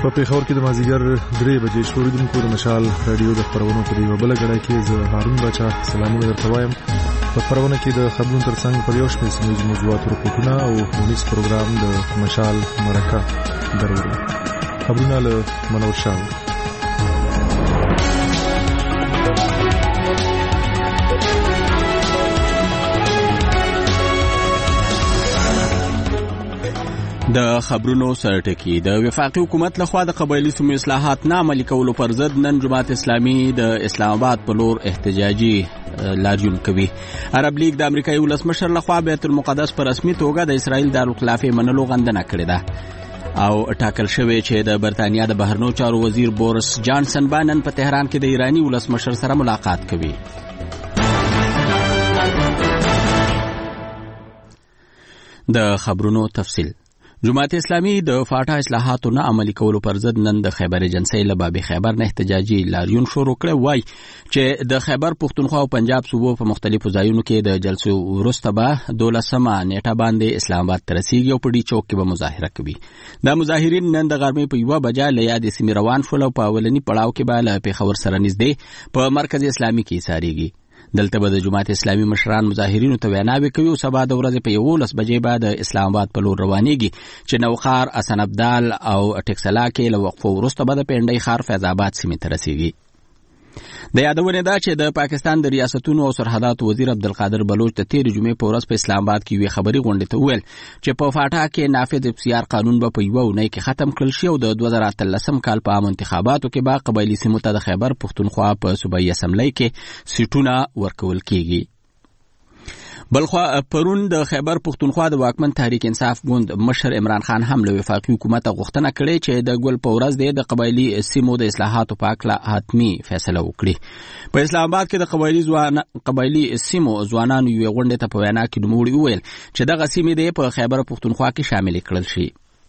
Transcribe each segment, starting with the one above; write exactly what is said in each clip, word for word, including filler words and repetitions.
په پېښور کې د مازدیګر درې بجې شوریدونکو د مشال رادیو د خبرونو په یوه بله ګړۍ کې زه هارون باچا سلامونه درته وایم. په خبرونه کې د خبرونو ترڅنګ پر یو شمېر سیمه ییزو موضوعاتو رپورټونه او ښوونیز پروګرام د مشال مرکه درولو. خبرونه له منور شاه. د خبرونو سرټکی د وفاقي حکومت لخوا د قبایلی سیمو اصلاحات نه عملي کولو پر ضد نن جماعت اسلامي د اسلام آباد په لور احتجاجي لاریون کوي. عرب لیگ د امریکایي ولسمشر لخوا بیت المقدس په رسمي توګه د اسرائیل دارالخلافه منلو غندنه کړې ده او ټاکل شوی چې د برتانیا د بهرنیو چارو وزیر بورس جانسن بانن په تهران کې د ایرانی ولسمشر سره ملاقات کوي. د خبرونو تفصیل. جماعت اسلامي د فاټا اصلاحاتو نه عملي کولو پر ضد نن د خیبر ایجنسۍ له باب خیبر نه احتجاجي لاریون شروع کړ. وای چې د خیبر پښتونخوا او پنجاب صوبو په مختلفو ځایونو کې د جلسو وروسته به دولسمه نیټه باندې اسلام آباد ته رسیږي او په ډي چوک کې به مظاهره کوي. دا مظاهرین نن د غرمې په یوه بجه له یادې سیمې روان شول او په اولني پړاو کې به له پېښور سره نږدې په مرکز اسلامي کې ایسارېږي. دلته به د جماعت اسلامي مشران مظاهرینو ته ویناوې کوي او سبا د ورځې په یولس بجې به د اسلام آباد په لور روانېږي چې نوخار، حسن ابدال او ټکسلا کې له وقفو وروسته به د پنډۍ ښار فیض آباد سیمې ته رسیږي. د یادونه ده چې د پاکستان د ریاستونو او سرحداتو وزیر عبدالقادر بلوچ د تېرې جمعې په ورځ په اسلام آباد کې یوې خبري غونډې ته وویل چې په فاټا کې نافذ اف قانون به په یوه اونۍ کې ختم کړل شي او د دوه زره اتلسم کال په عام انتخاباتو کې به قبایلي سیمو ته د خیبر پښتونخوا په صوبایي اسمبلۍ کې سیټونه ورکول کېږي. بلخوا پرون د خیبر پښتونخوا د واکمن تحریک انصاف ګوند مشر عمران خان هم له وفاقي حکومت غوښتنه کړې چې د ګل په ورځ د قبایلي سیمو د اصلاحاتو په اړه حتمي فیصله وکړي. په اسلام آباد کې د قبایلي ځوان قبایلي سیمو ځوانانو یو غونډه ته په وینا کې نوموړي وویل چې دغه سیمې د په خیبر پښتونخوا کې شامل کړل شي.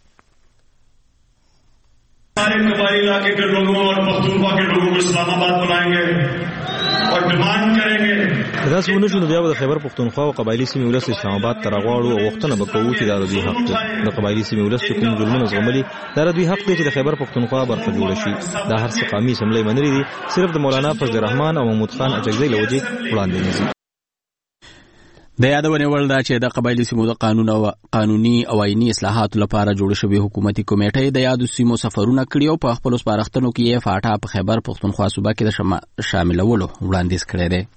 سارے قبائلی علاقے کے لوگوں اور پختونخوا کے لوگوں کو اسلام آباد بلائیں گے اور ډیمانډ کریں گے. دا څونه شنو بیا د خیبر پښتونخوا او قبایلی سیمې ولس اسلام آباد ته راغواړو او وختونه به کوو چې دا د دوی حق دی. د قبایلی سیمې ولس چې کوم ظلمونه زغملي دا د دوی حق دی چې د خیبر پښتونخوا برخه جوړ شي. دا هر څه قومي اسمبلی منلي دي، صرف د مولانا فضل الرحمن او محمود خان اجزای له وجې وړاندې نه ځي. د یادونې وړ ده چې د قبایلي سیمو د قانون او قانوني او آئیني اصلاحاتو لپاره جوړ شوی حکومتي کمیټې د یادو سیمو سفرونه کړي او په خپل سپارښتنو کې یې فاټا په خیبر پښتونخوا صوبه کې د شاملولو وړاندیز کړی دی.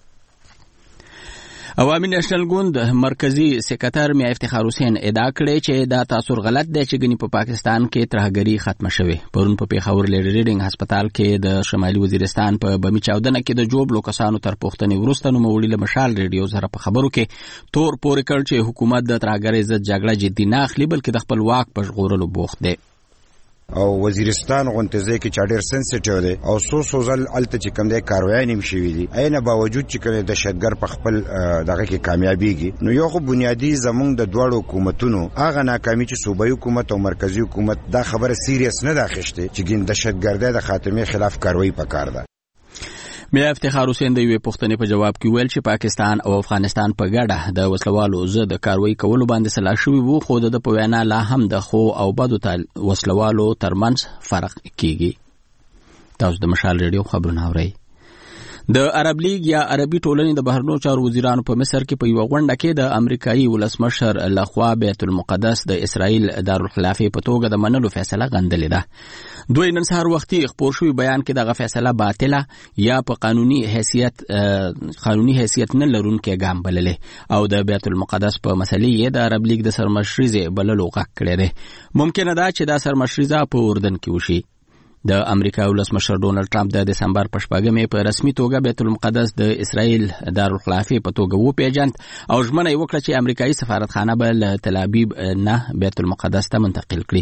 عوامي نېشنل ګوند مرکزی سکرټر میا افتخار حسین ادعا کړې چې دا تاثر غلط دی چې ګنې په پاکستان کې ترهګري ختمه شوه. پرون په پیښور لیډي ریډینګ هسپتال کې د شمالي وزیرستان په بمی چاودنه کې د جوړ کسانو تر پوښتنې وروسته نوموړي له مشال ریډیو سره په خبرو کې تور پورې کړ چې حکومت د ترهګرۍ ضد جګړه جدي نه اخلي بلکې د خپل واک په ژغورلو بوخت دی. او وزیرستان غونټزه کې چاډر سنسټیو دی او سو سوزل الته چې کوم دی کاروای نیم شوی دی عین باوجود چې کله د شتګر په خپل دغه کې کامیابیږي نو یو خو بنیادی زمونږ د دوړو حکومتونو هغه ناکامي چې صوبایي حکومت او مرکزی حکومت دا خبره سیریس نه داخښته چې ګین د شتګردۍ د خاتمه خلاف کاروایی پکار ده. میا افتخار حسین د یوې پوښتنې په جواب کې ویل چې پاکستان او افغانستان په ګډه د وسلوالو ضد کاروایی کولو باندې سلا شوي وو خو د په وینا لا هم د خو او بدو وسلوالو ترمنځ فرق کیږي. تاسو د مشال ریډیو خبرونه اورئ. د عرب لیگ یا عربي ټولنې د بهرنیو چارو وزیرانو په مصر کې په یوه غونډه کې د امریکایي ولسمشر لخوا بیت المقدس د اسرائیل دارالخلافه په توګه د منلو فیصله غندلې ده. دوی نن سهار وختي خپور شوی بیان کې دغه فیصله باطله یا په قانوني حیثیت قانوني حیثیت نه لرونکې ګام بللې او د بیت المقدس په مسلې یې د عرب لیگ د سرمشریزې بللو غږ کړی دی. ممکنه ده چې دا سرمشریزه په اردن کې وشي. د امریکا ولسمشر ډونلډ ټرمپ د دسمبر په شپږمې په رسمي توګه بیت المقدس د اسرائیل دارالخلافه په توګه وپیژند او ژمنه یې وکړه چې امریکایي سفارتخانه به له تل ابیب نه بیت المقدس ته منتقل کړي.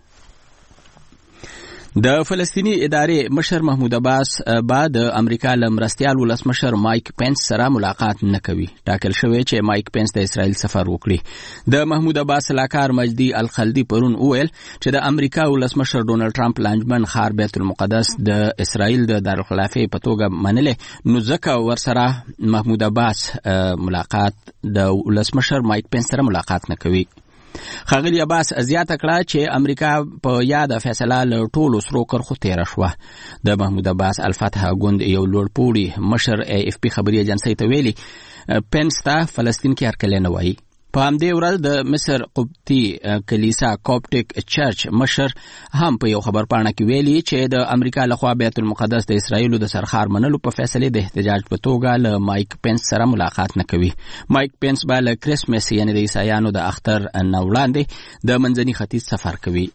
د فلسطینی ادارې مشر محمود عباس بعد د امریکا له مرستیال ولسمشر مایک پینس سره ملاقات نه کوي. ټاکل شوی چې مایک پینس د اسرائیل سفر وکړي. د محمود عباس سلاکار مجدي الخلدي پرون وویل چې د امریکا ولسمشر ډونلډ ټرمپ لانجمن خار بیت المقدس د اسرائیل د دارالخلافه په توګه منلې نو ځکه ورسره محمود عباس ملاقات د ولسمشر مایک پینس سره ملاقات نه کوي. ښاغلي عباس زیاته کړه چې امریکا په یاده فیصله له ټولو سرو کرښو تېره شوه. د محمود عباس الفتح ګوند یو لوړپوړي مشر ای اف پی خبري ایجنسۍ ته ویلي پنس ته فلسطین کې هرکلی نه وایي. په همدې ورځ د مصر قبطي کلیسا کوپټیک چرچ مشر هم په یو خبرپاڼه کې ویلي چې د امریکا لخوا بیت المقدس د اسرائیلو د سرخار منلو په فیصلې د احتجاج په توګه له مایک پنس سره ملاقات نه کوي. مایک پنس به له کرسمس یعنی د عیسایانو د اختر نه وړاندې د منځني ختیځ سفر کوي.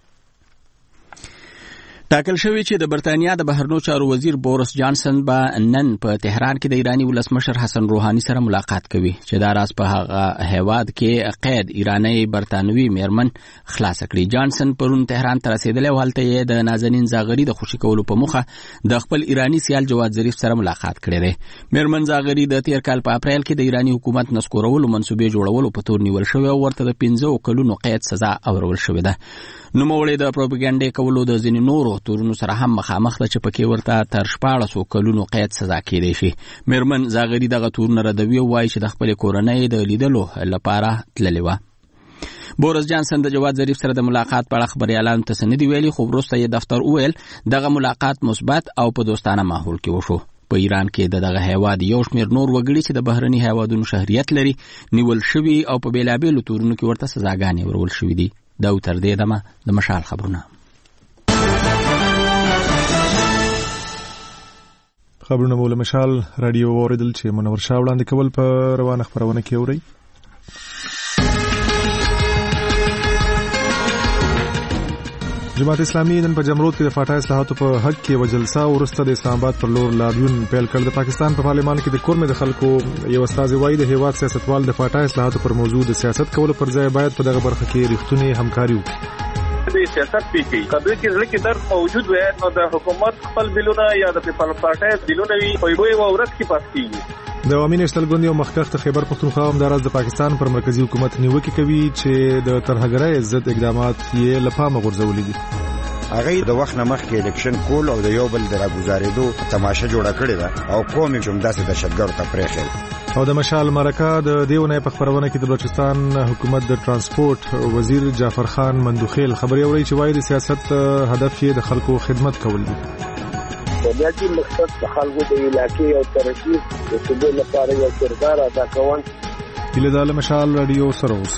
ټاکل شوی چې د برتانیا د بهرنیو چارو وزیر بورس جانسن به نن په تهران کې د ایرانی ولسمشر حسن روحانی سره ملاقات کوي چې دا راز په هغه هیواد کې قید ایرانی برتانوي میرمن خلاص کړي. جانسن پرون تهران ته رسیدلی او هلته یې د نازنین زاغری د خوشي کولو په موخه د خپل ایرانی سیال جواد ظریف سره ملاقات کړی دی. میرمن زاغری د تیر کال په اپریل کې د ایرانی حکومت نسکورولو منسوبې جوړولو په تور نیول شوی او ورته د پنځه کلونو قید سزا اورول شوې ده. نوموړی د پروپاګاندا کولو د ځینې نورو تورونو سره هم مخامخ ده چې پکې ورته تر شپاړسو کلونو قید سزا کېدی شي. میرمن زاغری دغه تورونه ردوي او وایي چې د خپلې کورنۍ د لیدلو لپاره تللې وه. بورس جانسن د جواد ظریف سره د ملاقات په اړه خبريالانو ته څه نه دي ویلي، خو وروسته یې دفتر وویل دغه ملاقات مثبت او په دوستانه ماحول کې وشو. په ایران کې د دغه هیواد یو شمېر نور وګړي چې د بهرني هیوادونو شهریت لري نیول شوي او په بېلابېلو تورونو کې ورته سزاګانې ورول شوي دي. دا تر دې دمه د مشال خبرونه. خبرونه مو له مشال رادیو اوریدل چې منور شاه وړاندې کول په روانه خبرونه کې اوري. جماعت اسلامي نن په جمرود کې د فاټا اصلاحاتو په حق کې یو جلسه ورسته د اسلام آباد پر لور لاریون پیل کړ. د پاکستان په پارلمان کې د کورمې د خلکو یو استازي وایي د هیواد سیاستوال د فاټا اصلاحاتو پر موضوع د سیاست کولو پر ځای باید په دغه برخه کې رښتونی همکاري وکړي. د سیاست پیږي کله چې ځل کې در موجود وي نو د حکومت خپل بلونه یا د پیپل پارټي بلونه وي په یوه ورځ کې پاس کیږي. د عوامي نشتل ګوند یو مخکښ خیبر پختونخوا هم د راز د پاکستان پر مرکزی حکومت نیوکه کوي چې د ترهګرۍ ضد اقدامات یې لپاره غورځولې دي. هغه د وخت نه مخکې الیکشن کول او د یو بل د راګزارېدو تماشه جوړه کړې ده او قومي جمداسه د شتګر ته پرېخل. او د مشال مرکه د دیونه په خبرونه کې د بلوچستان حکومت د ترانسپورت وزیر جعفر خان مندوخیل خبري اوري چې وایي د سیاست هدف یې د خلکو خدمت کول دي. بنیادی مقصد د خلکو د علاقې او ترقی د ټول لپاره یو کردار ادا کول. بل د مشال رادیو سره اوس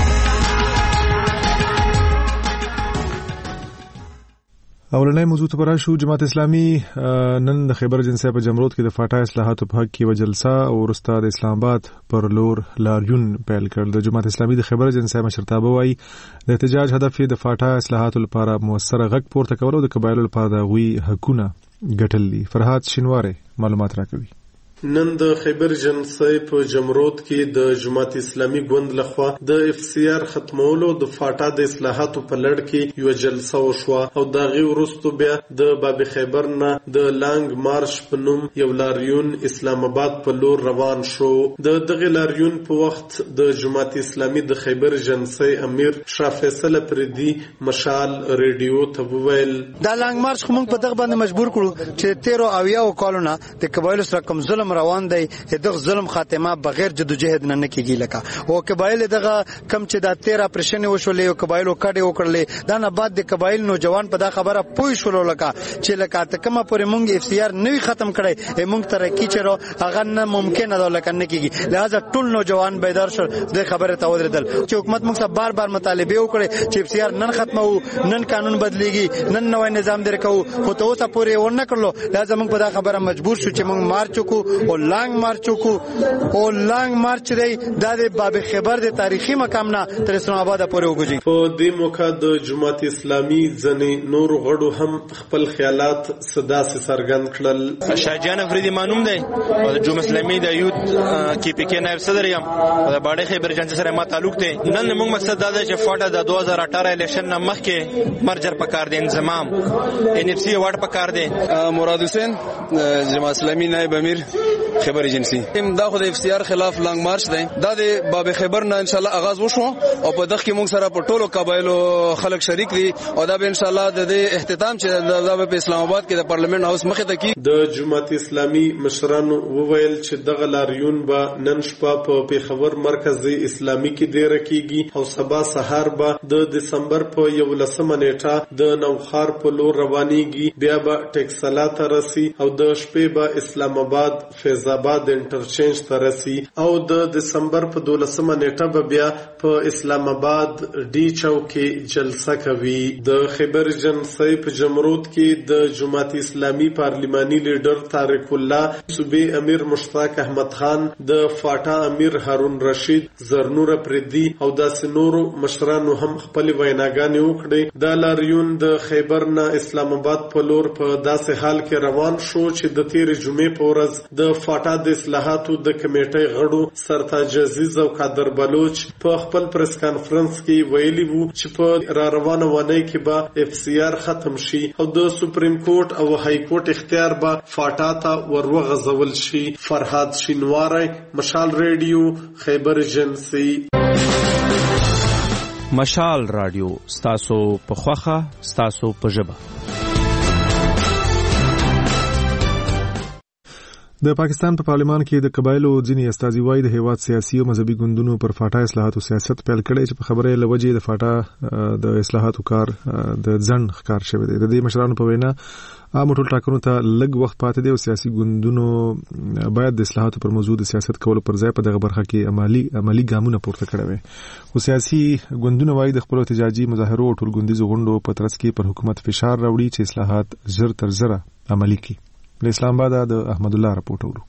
اولنۍ موضوع ته راشو. جماعت اسلامي نن د خیبر جنسي په جمرود کې د فاټا اصلاحاتو په حق کې و جلسه او ورسته د اسلام آباد پر لور لاریون پیل کړ. د جماعت اسلامي د خیبر جنسي مشرتابه وایي د احتجاج هدف یې د فاټا اصلاحاتو لپاره موثره غږ پورته کول او د قبایلو لپاره د غوي حقونه ګټل دي. فرحات شینواره معلومات راکوي. نن د خیبر جنسي په جمرود کې د جماعت اسلامي ګوند لخوا د اف سی آر ختمولو د فاټا د اصلاحاتو په لړ کې یو جلسه وشوه او دا غي ورستو بیا د باب خیبر نه د لانګ مارش په نوم یو لاریون اسلام آباد په لور روان شو. د دغه لاریون په وخت د جماعت اسلامي د خیبر جنسي امیر شاه فیصل پردي مشال ریډیو ته وویل دا لانګ مارش کوم په دغه باندې مجبور کړو چې تیرو او یو کالونه د قبایلو سره کوم ظلم روان دی. دغه ظلم خاتمه بغیر جدوجہد نه کیږي. لکه او قبایل دغه کم چې دا تیرا پرشن وشولې او قبایلو کډه وکړلې دا نه بعد د قبایل نوجوان په دا خبره پوي شول لکه چې لکه تکمه پورې مونږ اف سی آر نوی ختم کړي مونږ ترقی چرو هغه نه ممکن ده لکه نه کیږي. لہذا ټول نوجوان بیدار شول د خبره ته ودرېدل چې حکومت موږ سره بار بار مطالبه وکړي چې اف سی آر نن ختمو نن قانون بدليږي نن نوې نظام درکو خو ته اوسه پورې ونه کړلو. لہذا موږ په دا خبره مجبور شو چې موږ مارچ وکړو او لانګ مارچ وکړو او لانګ مارچ دی د باب خیبر د تاریخي مقام نه تر اسلام آباد پورې وګورئ. په دې موقع د جماعت اسلامي ځنې نور غړو هم خپل خیالات صدا سره څرګند کړل. شاهجان افریدي مانوم دی او د جماعت اسلامي د یوت کې پی کې نائب صدر یم او د باډي خیبر جنسي سره ما تعلق دی. نن موږ مقصد دا دی چې فاټا د دوه هزار اټھارہ الیکشن نه مخکې مرجر پکار دی انضمام ان اف سی وارد پکار دی. مراد حسین جماعت اسلامي نائب امیر خیبر ایجنسی دا خو د اف سی آر خلاف لانګ مارچ دی دا د باب خیبر نه ان شاء الله آغاز وشو او په دغه کې موږ سره په ټولو قبایلو خلک شریک دي او دا به ان شاء الله د اختتام چې دا په اسلام آباد کې د پارلیمنت هاوس مخې ته کی د جماعت اسلامي مشرانو وویل چې دغه لاریون به نن شپه په پیښور مرکزي اسلامي کې ډیر کیږي او سبا سهار به د دسمبر په یولسمه نیټه د نوخار په لور روانيږي بیا به ټکسلا ته رسي او د شپې به اسلام آباد فیض آباد انټرچینج ته رسي او د دسمبر په دولسمه نیټه به بیا په اسلام آباد ډي چوک کې جلسه کوي. د خیبر جنسي په جمرود کې د جماعت اسلامي پارلماني لیډر طارق الله، صوبې امیر مشتاق احمد خان، د فاټا امیر هارون رشید، زرنور پردي او داسې نورو مشرانو هم خپل ویناګانې وکړې. دا لاریون د خیبر نه اسلام آباد په لور په داسې حال کې روان شو چې د تیر جمعې په ورځ د فاټا د اصلاحاتو د کمیټې غړو سرتاج عزیز او قادر بلوچ په خپل پریس کانفرنس کې ویلي وو چې په را روانه ونی کې به اف سی آر ختم شي او د سپریم کورټ او های کورټ اختیار به فاټا ته وروغځول شي. فرهاد شینواری، مشال ریډیو، خیبر ایجنسی. مشال رادیو ستاسو په خوخه ستاسو په ژبه. د پاکستان په پارلمان کې د قبایلو ځینې استازي وایي د هیواد سیاسي او مذهبي ګوندونو پر فاټا اصلاحاتو سیاست پیل کړی چې په خبره لوجې د فاټا د اصلاحاتو کار د ځن ښکار شوی دی. د دې مشرانو په وینا عام ټول ټاکنو ته لږ وخت پاتې دی او سیاسي ګوندونو باید د اصلاحاتو پر موضوع د سیاست کولو پر ځای په دغه برخه کې عملی عملی ګامونه پورته کړي وي. خو سیاسي ګوندونه وایي د خپل احتجاجي مظاهرو او ټولګوندیزو غونډو په ترڅ کې پر حکومت فشار راوړي چې اصلاحات زر تر زره عملي کړي. د اسلام آباد د احمد الله راپورټ ورو.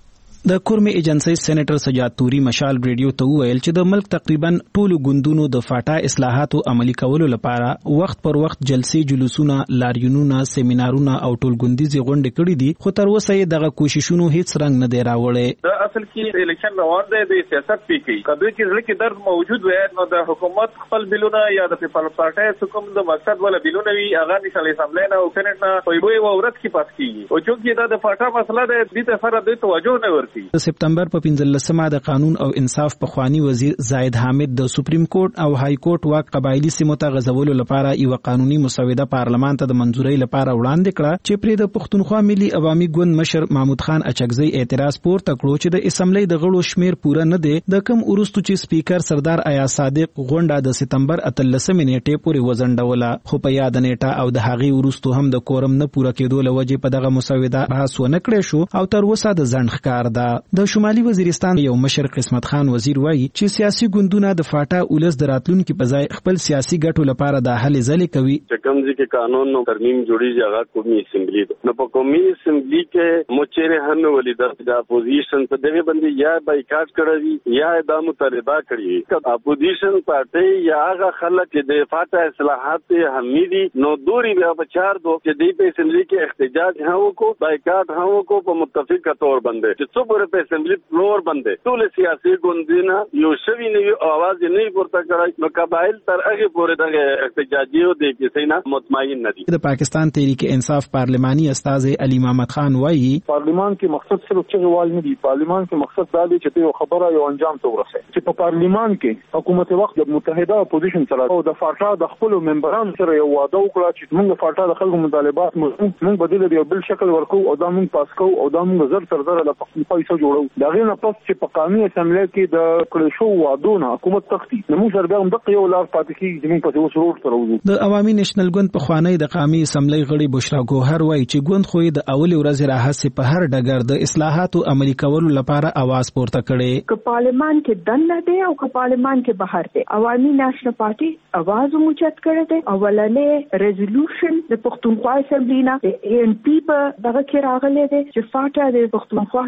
د کورمې ایجنسی سېنیټر سجاد توري مشال ریډیو ته وویل چې د ملک تقریبا ټولو ګوندونو د فاټا اصلاحاتو عملي کولو لپاره وخت پر وخت جلسې، جلوسونه، لاریونونه، سیمینارونه او ټولګوندیزې غونډې کړې دي، خو تر اوسه یې دغه کوششونو هیڅ رنګ نه دی راوړی. د اصل کې الیکشن روان دی، د سیاست پی کوي کله چې ځل کې درد موجود وي نو د حکومت خپل بلونه یا د پیپل پارټي کوم د مقصد ولا بلونه وي هغه نشل اسمبلی نه او سېنات نه په یوه ورځ کې پاس کیږي او چې دا د فاټا مسله ده د دې سره د توجه نه ورته. د سپتمبر په پنځلسمه د قانون او انصاف پخوانی وزیر زاید حامد د سپریم کورټ او های کورټ واک قبایلی سیمو ته غځولو لپاره یو قانوني مسوده پارلمان ته د منځورۍ لپاره وړاندې کړه چې پرې د پښتونخوا ملي عوامي ګوند مشر محمود خان اچکزی اعتراض پورته کړو چې د اسمبلی د غړو شمیر پوره نه دی. د کم وروستو چې سپیکر سردار آیا صادق غونډه د سپتمبر اتلسمه نیټه پورې وزنډوله، خو په یاد نیټه او د هغې وروستو هم د کورم نه پوره کېدو لوجې په دغه مسوده بحث ونه کړی شو او تر اوسه د ځنډ ښکار ده. د شمالي وزیرستان یو مشر قسمت خان وزیر وایي چې سیاسي ګوندونه د فاټا اولس د راتلونکو په ځای خپل سیاسي ګټو لپاره د هلې ځلې کوي. چې کوم ځکه قانون نو ترمیم جوړیږي هغه قومي اسمبلی ده، نو په قومي اسمبلی کې مچره هم ولید د اپوزیشن په دغه باندې یا بایکاټ کړی یا د مطالبه کړی. اپوزیشن پارټي یا هغه خلک چې د فاټا اصلاحات حمیدي نو دوری بیا بچار دو چې د په اسمبلی کې احتجاج هاو کو بایکاټ هاو کو په متفقه تور باندې چې څو پر په اسمبلی نور باندې ټول سیاسي ګوندونه یو شوی نه اواز نه پورته کړای نو قبایل تر هغه پورې د احتجاجیو د کیسې نه مطمئن نه دي. د پاکستان تحریک انصاف پارلماني استاد علي محمد خان وایي پارلمان کې مقصد صرف چې وال نه دي، پارلمان کې مقصد دا دی چې یو خبره یو انجام ته ورسي. چې په پارلمان کې حکومت وخت د متحده اپوزیشن سره او د فاټا د خپل ممبرانو سره یو واده وکړه چې موږ فاټا د خلکو مطالبات موږ بدل دی بل شکل ورکو او دا موږ پاس کوو او دا موږ زر تر زر د پښتونخوا یې جوړو. دا غیر پس چې په قانوني اسمبلی کې د کړو شو وادونه حکومت تختی نو موږ سره هم د یو لار پاتې کیږي چې موږ په اوس روډ تر وځو. د عوامي نېشنل ګوند په خوانی د قومي اسمبلی غړي بشرا ګوهر وایي چې ګوند خو د اول ورځ راهسه په هر ډګر د اصلاحاتو عملي کولو لپاره आवाज پورته کړي. که پارلمان کې دنه دی او که پارلمان کې بهر دی، عوامي نېشنل پارټي आवाज موچت کړی دی. اولنې ریزولوشن د پښتونخوا اسمبلی نه د ان پی په دغه کې راغلی دی چې فاټا د پښتونخوا کې مړ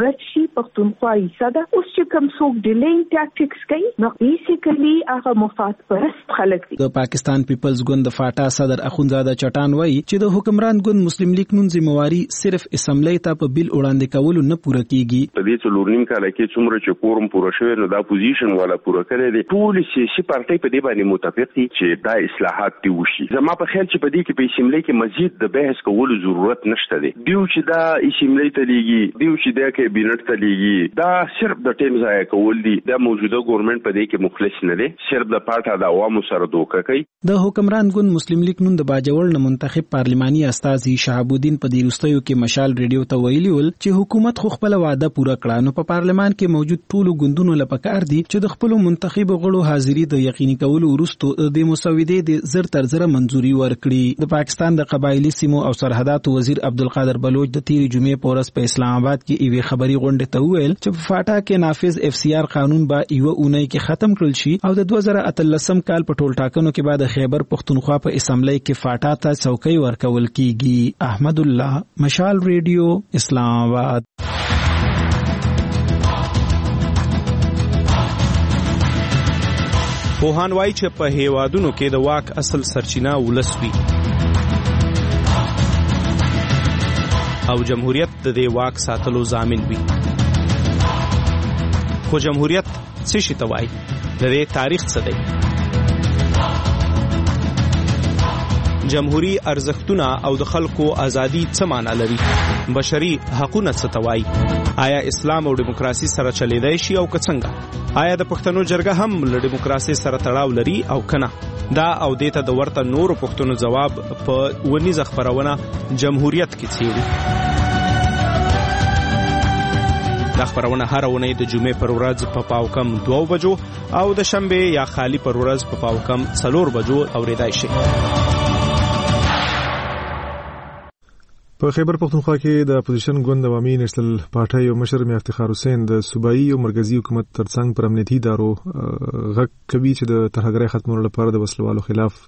ورت شي پښتونخوا حصہ ده. اوس چې کوم څوک ډیلینګ ټاکټکس کوي نو بیسیکلی هغه مفاد پرست خلک دي. د پاکستان پیپلز ګوند د فاټا صدر اخونزاده چټان وایي چې د حکمران ګوند مسلم لیگ نن ذمہواری صرف اسمبلی ته په بیل وړاندې کولو نه پوره کیږي. په دې څلور نیم کال کې څومره چې کورم پوره شوی نو دا پوزیشن والا پوره کړی دی. ټول سیاسي پارټي په دې باندې متفق دي چې دا اصلاحات دی وشي. زما په خیال چې په دې کې په اسمبلی کې مزید د بحث کولو ضرورت نشته دی. دیو چې دا اسمبلی ته لیږي دیو چې دا کابینټ ته لیږي دا صرف د ټیم ضایع کول دي. دا موجوده ګورنمنت په دې کې مخلص نه دی، صرف د پارټا د عوامو سره دوکه کوي. د حکمران ګوند مسلم لیگ نن د باجوړ نه منتخب پارلماني استازي شهاب الدین په دې وروستیو کې مشال ریډیو ته ویلي ول چې حکومت خو خپل وعده پوره کړه، نو په پارلمان کې موجود ټولو ګوندونو لپاره دي چې د خپل منتخب غړو حاضری د یقیني کولو وروسته د مسودې د زر تر زر منځوري ورکړي. د پاکستان د قبایلی سیمو او سرحداتو وزیر عبدالقادر بلوچ د تیری جمعې په ورځ په اسلام آباد کې ایوي خبري غونډه ته ویل چې په فاټا کې نافذ اف سی آر قانون به ایو اونۍ کې ختم کړل شي او د دوه زره اتلسم کال په ټول ټاکنو کې بعد خیبر پختونخوا په اسمبلی کې فاټا ته څوکۍ ورکول کیږي. احمد الله، مشال ریډیو، اسلام آباد. پوهان وایي چې په هیوادونو کې د واک اصل سرچینه ولس وي او جمهوریت د دې واک ساتلو ضامن وي. خو جمهوریت څه شي ته وایي؟ د دې تاریخ څه دی؟ جمهوری ارزښتونه او د خلکو ازادي څه معنا لري؟ بشري حقوقونه څه ته وایي؟ آیا اسلام او دیموکراسي سره چلیدای شي او که څنګه؟ آیا د پښتنو جرګه هم له دیموکراسي سره تړاو لري او کنه؟ دا او دیته د ورته نورو پښتنو جواب په ونیزه خبرونه جمهوریت کې څیړي. دا خبرونه هر اونۍ د جمعې پر ورځ په پاو کم دوه بجو او د شنبه یا خالی پر ورځ په پاو کم څلور بجو اوریدای شي. په خیبر پختونخوا کې د اپوزیشن ګوند عوامي نېشنل پارټي او مشر میا افتخار حسین د صوبایي او مرکزی حکومت ترڅنګ پر امنیتي ادارو غږ کوي چې د ترهګرۍ ختمولو لپاره د وسلوالو خلاف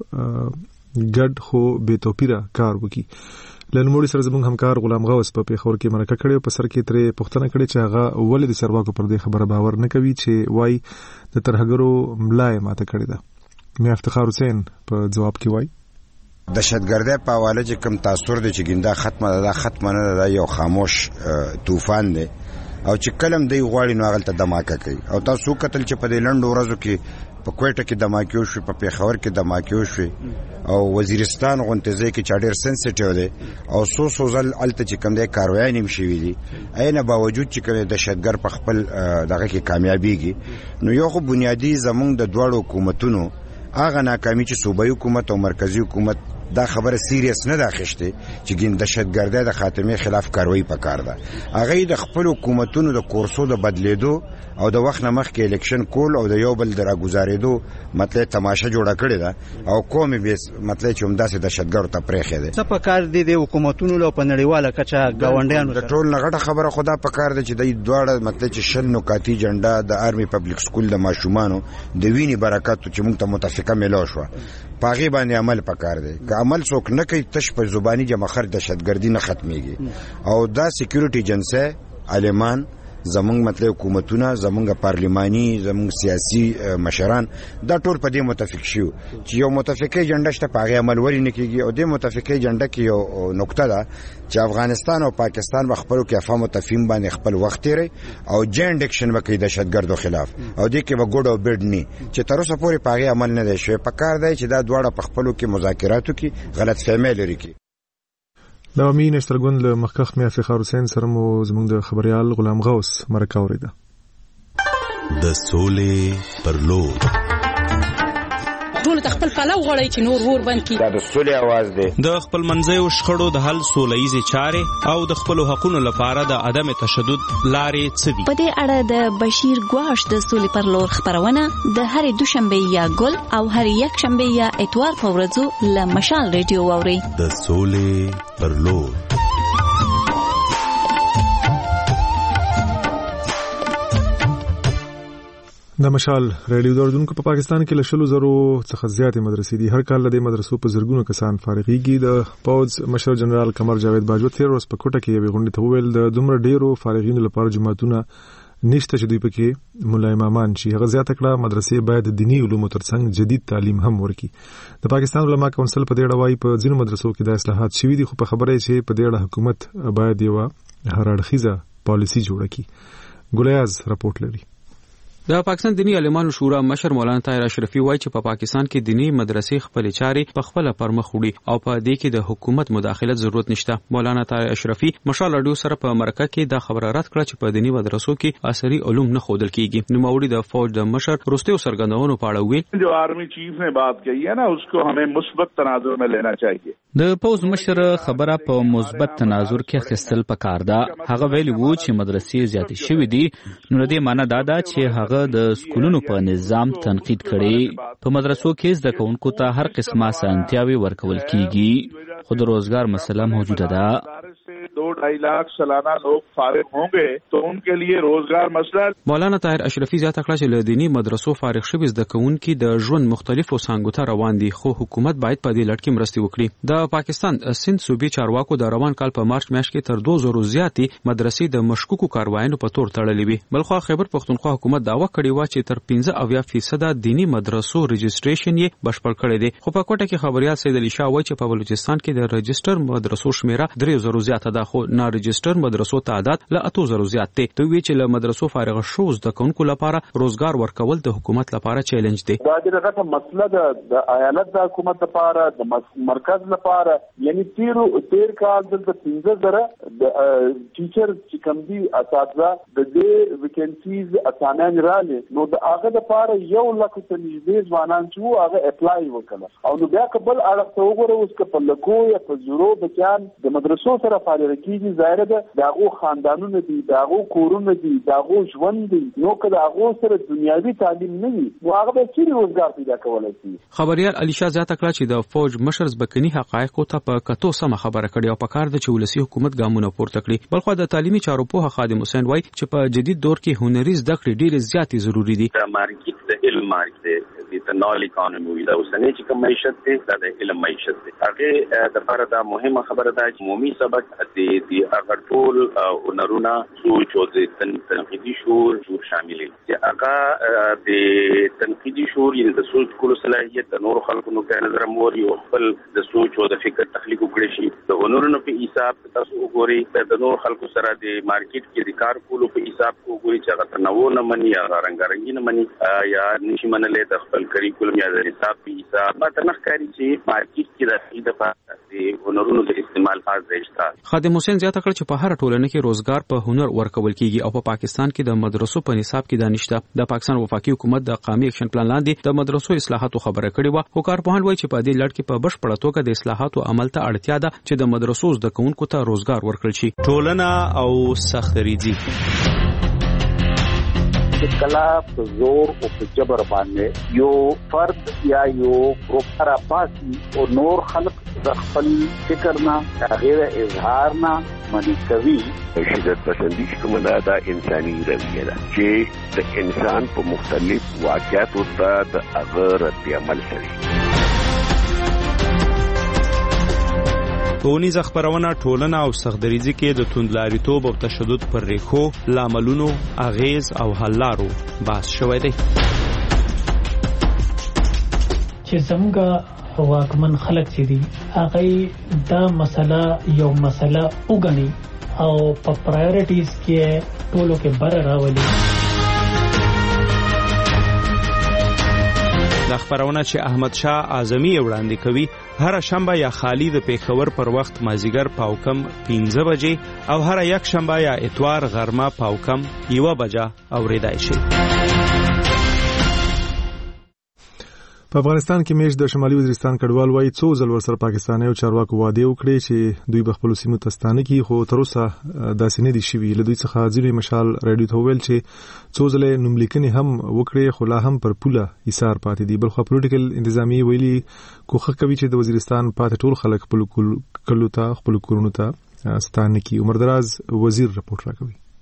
ګډ خو بې توپیره کار وکړي. له نوموړي سره زموږ همکار غلام غوث په پیښور کې مرکه کړې او په سر کې ترې پوښتنه کړې چې هغه ولې د چارواکو پر دې خبره باور نه کوي چې وایي د ترهګرو ملا یې ماته کړې ده. میا افتخار حسین په ځواب کې وایي دهشتګردۍ په حواله چې کوم تاثر دی چې ګنده ختمه ده، دا ختمه نه ده، یو خاموش طوفان دی او چې کلم دی غواړي نو هغلته دماکه کوي. او تاسو کتل چې په دې لنډو ورځو کې په کوټه کې دماکې وشوې، په پیښور کې دماکې وشوې او وزیرستان غونډه ځای کې چې ډېر سنسټیو دی او سو سو ځل الته چې کوم دی کاروایی نیم شوي دي. عین باوجود چې کوم دهشتګر په خپل دغه کې کامیابیږي نو یو خو بنیادی زمونږ د دواړو حکومتونو هغه ناکامي چې صوبایي حکومت او مرکزی حکومت دا خبره سیریس نه داخشته چې ګین دهشتګردۍ د خاتمه خلاف کاروایی پکار ده. هغه د خپل حکومتونو د کورسو د بدلیدو او د وخت نه مخکې الیکشن کول او د یو بل دراګزارېدو مطلب تماشه جوړه کړې ده او قومي بیس مطلب چې همداسې دهشتګر ته پرېښې ده. څه پکار دي د حکومتونو له په نړیواله کچه ګاونډیانو د ټول نه غټه خبره خدا پکار ده چې د دواړه مطلب چې شل نکاتی جنډا د آرمي پبلک سکول د ماشومانو د ویني برکات چې موږ ته متفقه ملو شو پاغي باندې عمل پکار دی. که عمل څوک نه کوي تش په زبانی جمخر دهشتګردي نه ختميږي او دا سکیورټي ایجنسی عالمان زمونږ مطلب حکومتونه زمونږ پارلماني زمونږ سیاسي مشران دا ټول په دې متفق شو چې یو متفقه ایجنډا شته په هغه عمل وري نه کیږي او د متفقه ایجنډا کې یو نقطه ده چې افغانستان او پاکستان بخپلو کې افهام او تفهیم باندې خپل وخت لري او جاینټ اکشن وکړي د دهشتګردو خلاف او دې کې به ګډ او بیډ نه چې تر اوسه پورې په هغه عمل نه دی شوی. په کار دی چې دا دواړه په خپلو کې مذاکراتو کې غلط فهمي لري کی. د عوامي نېشنل ګوند له مخکښ میا افتخار حسین سره مو زموږ د خبريال غلام غوث مرکه اوریده. د سولې پر لور ټول خپل پلو غړی چې نور ور بند کی دا د سولې आवाज دی. د خپل منځیو شخړو د حل سولهیزي چارې او د خپل حقوقو لپاره د عدم تشدد لارې څه دي؟ په دې اړه د بشیر ګواش د سولې پر لور خبرونه د هر دوشنبه یا ګل او هر یک شنبه یا اتوار په ورځو له مشال ریډیو اوري. د سولې پر لور د مشال ریډیو دردونکو په پاکستان کې لشلو زرو څخه زیاتې مدرسې دي. هر کال د مدرسو په زرګونو کسان فارغيږي. د پوز مشر جنرال قمر جاوید باجوه تیر ورځ په کوټه کې یوې غونډې ته وویل د دومره ډیرو فارغینو لپاره جماعتونه نشته چې دوی پکې مولا امامان شي. هغه زیاته کړه مدرسې باید دینی علومو ترڅنګ جدید تعلیم هم ورکړي. د پاکستان علما کونسل په دې اړه وايي په ځینو مدرسو کې د اصلاحات شوي دي، خو په خبره چې په دې اړه حکومت باید یو هر اړخیزه پالیسي جوړه کړي. ګولیاز راپورټ لري. د پاکستان دینی علمانو شورا مشر مولانا طاهر اشرفي وایي چې په پا پاکستان کې دینی مدرسې خپل چارې په خپل پرمخ وړي او په دې کې د حکومت مداخلت ضرورت نشته. مولانا طاهر اشرفي مشال رادیو سره په مرکه کې د خبره رد کړه چې په دینی مدرسو کې عصري علوم نه ښودل کیږي. نوموړي د فوج د مشر رستو سرګندونو په اړه ویل جو آرمی چیف نے بات کہی ہے نا اس کو ہمیں مثبت تناظر میں لینا چاہیے. د پوز مشر خبره په مثبت تناظر کې اخیستل پکار ده. هغه ویلي وو چې مدرسې زیاتې شوې دي، نو د دې معنی دا ده چې هغه د سکولونو په نظام تنقید کړي. په مدرسو کې زده کوونکو ته هر قسمه اسانتیاوي ورکول کیږي، خو د روزګار مسله موجوده ده. دو ढाई लाख सालाना लोग फारिग होंगे तो उनके लिए रोजगार मसला. مولانا طاهر اشرفي زیاته کړه چې له دینی مدرسو فارغ شوي زده کوونکي د ژوند مختلفو څانګو ته روان دي، خو حکومت باید په دې لړ کې مرستې وکړي. د پاکستان سند صوبې چارواکو د روان کال په مارچ میاشت کې تر دوه زره زیاتې مدرسې د مشکوکو کاروایانو په تور تړلې وي. بلخو خیبر پښتونخوا حکومت دعوا کړې و چې تر پنځه اویا فیصد دینی مدرسو رجسټریشن یې بشپړ کړی دی. خو په کوټه کې خبريال سید علي شاه وایي چې په بلوچستان کې د رجسټر مدرسو شمیره درې زره زیاته ده، خو نه رجسټر مدرسو تعداد له اتو زره زیات دی. دوی وی چې له مدرسو فارغ شو زده کوونکو لپاره روزګار ورکول د حکومت لپاره چیلنج دی. دا دغه مسله د ایالت د حکومت لپاره د مرکز لپاره، یعنی تیر تیر کال د پنځه زره د ټیچر چې کوم دي اساتذه د دې ویکنسیز اسانان رااله، نو د هغه لپاره یو لک ته نږدې ځوانان چې هغه اپلای وکړه. او نو بیا قبل اړه ته وګوره اوس که په لکو یا په زورو بچان د مدرسو سره فارغ کیږي، ظاهر ده داغو خاندانونه دي، داغو کورونه دي، داغو ژوند دي، نو که داغو سره دنیاوي تعلیم نه وي نو هغه به چیرې روزګار پیدا کولی شي. خبريال علي شاه زیاته کړه چې د فوج مشر ځمکني حقایقو ته په کتو سمه خبره کړې او په کار ده چې ولسي حکومت ګامونه پورته کړي. بلخو د تعلیمي چارو پوهه خادم حسین وایي چې په جدید دور کې هنري زده کړې ډېرې زیاتې ضروري دي. د مارکیټ د علم مارکیټ د نال اکانومي وی دا اوسنۍ چې کوم معیشت دی د علم معیشت دی، هغه د لپاره دا مهمه خبره ده چې عمومي سبق د د هغه ټول هنرونه سوچ او د تنقیدي شعور جوړ شامل دي. چې هغه د تنقیدي شعور یعنی د سوچ کولو صلاحیت د نور خلکو نو په نظر مور یو خپل د سوچ او د فکر تخلیق وکړي شي. د هنرونو په حساب تاسو وګورئ د نور خلکو سره د مارکیټ کې د کار کولو په حساب وګورئ چې هغه تنوع نه مني یا رنگارنګي نه مني یا نشي منلې د خپل کریکولم یا د حساب په حساب ماته نه ښکاري چې مارکیټ کې د دې لپاره د هنرونو د استعمال ازایشته. خادم حسین زیاته کړ چې په هر ټولنه کې روزګار په هنر ورکول کیږي او په پاکستان کې د مدرسو په نصاب کې دانشته. د پاکستان وفاقي حکومت د قومي اکشن پلان لاندې د مدرسو اصلاحاتو خبره کړې و، خو کارپوهان وایي چې په دې لړ کې په بشپړه توګه د اصلاحاتو عمل ته اړتیا ده چې د مدرسو زده کوونکو ته روزګار ورکړل شي. ټولنه او سختریزي کلا په زور او په جبر باندې یو فرد یا یو گروپ را پاسي او نور خلق د خپل فکر نه غیر اظهار نه منی کوي. شدت پسندی کوم دا د انساني رویه ده چې د انسان په مختلف واقعاتو ته د هغه رد عمل کوي. ټولنیز خبرونه ټولنه او سختدریزي کې د توندلاریتوب او تشدد پر ریښو، لاملونو، اغیز او حل لارو بحث شوی دی. چې زموږ واکمن خلک چې دي هغه دا مسله یو مسله وګڼي او په پرایورټیز کې ټولو کې بر راولي. د خبرونه چې احمد شاه اعظمي وړاندې کوي هر شنبه یا خالی د پیښور پر وخت مازیګر پاوکم پنځه بجې او هر یک شنبه یا اتوار غرمه پاوکم یو بجه اوریدای شي. په افغانستان کې میش د شمالي وزیرستان کډوال وایي څو ځل ورسره پاکستاني او چارواکو وعده وکړي چې دوی به خپل سیمو ته ستانه کړي، خو تر اوسه داسې نه دي شوي. له دوی څخه ځینې مشال رادیو ته وویل چې څو ځله نوملیکنې هم وکړي خو لا هم پر پوله ایثار پاتې دي. بلخو پولیټیکل انتظامی ویلي کوښښ کوي چې د وزیرستان پاتې ټول خلک خپل کلو ته خپل کورونو ته ستانه کړي. عمر دراز وزیر رپورټ راکوي.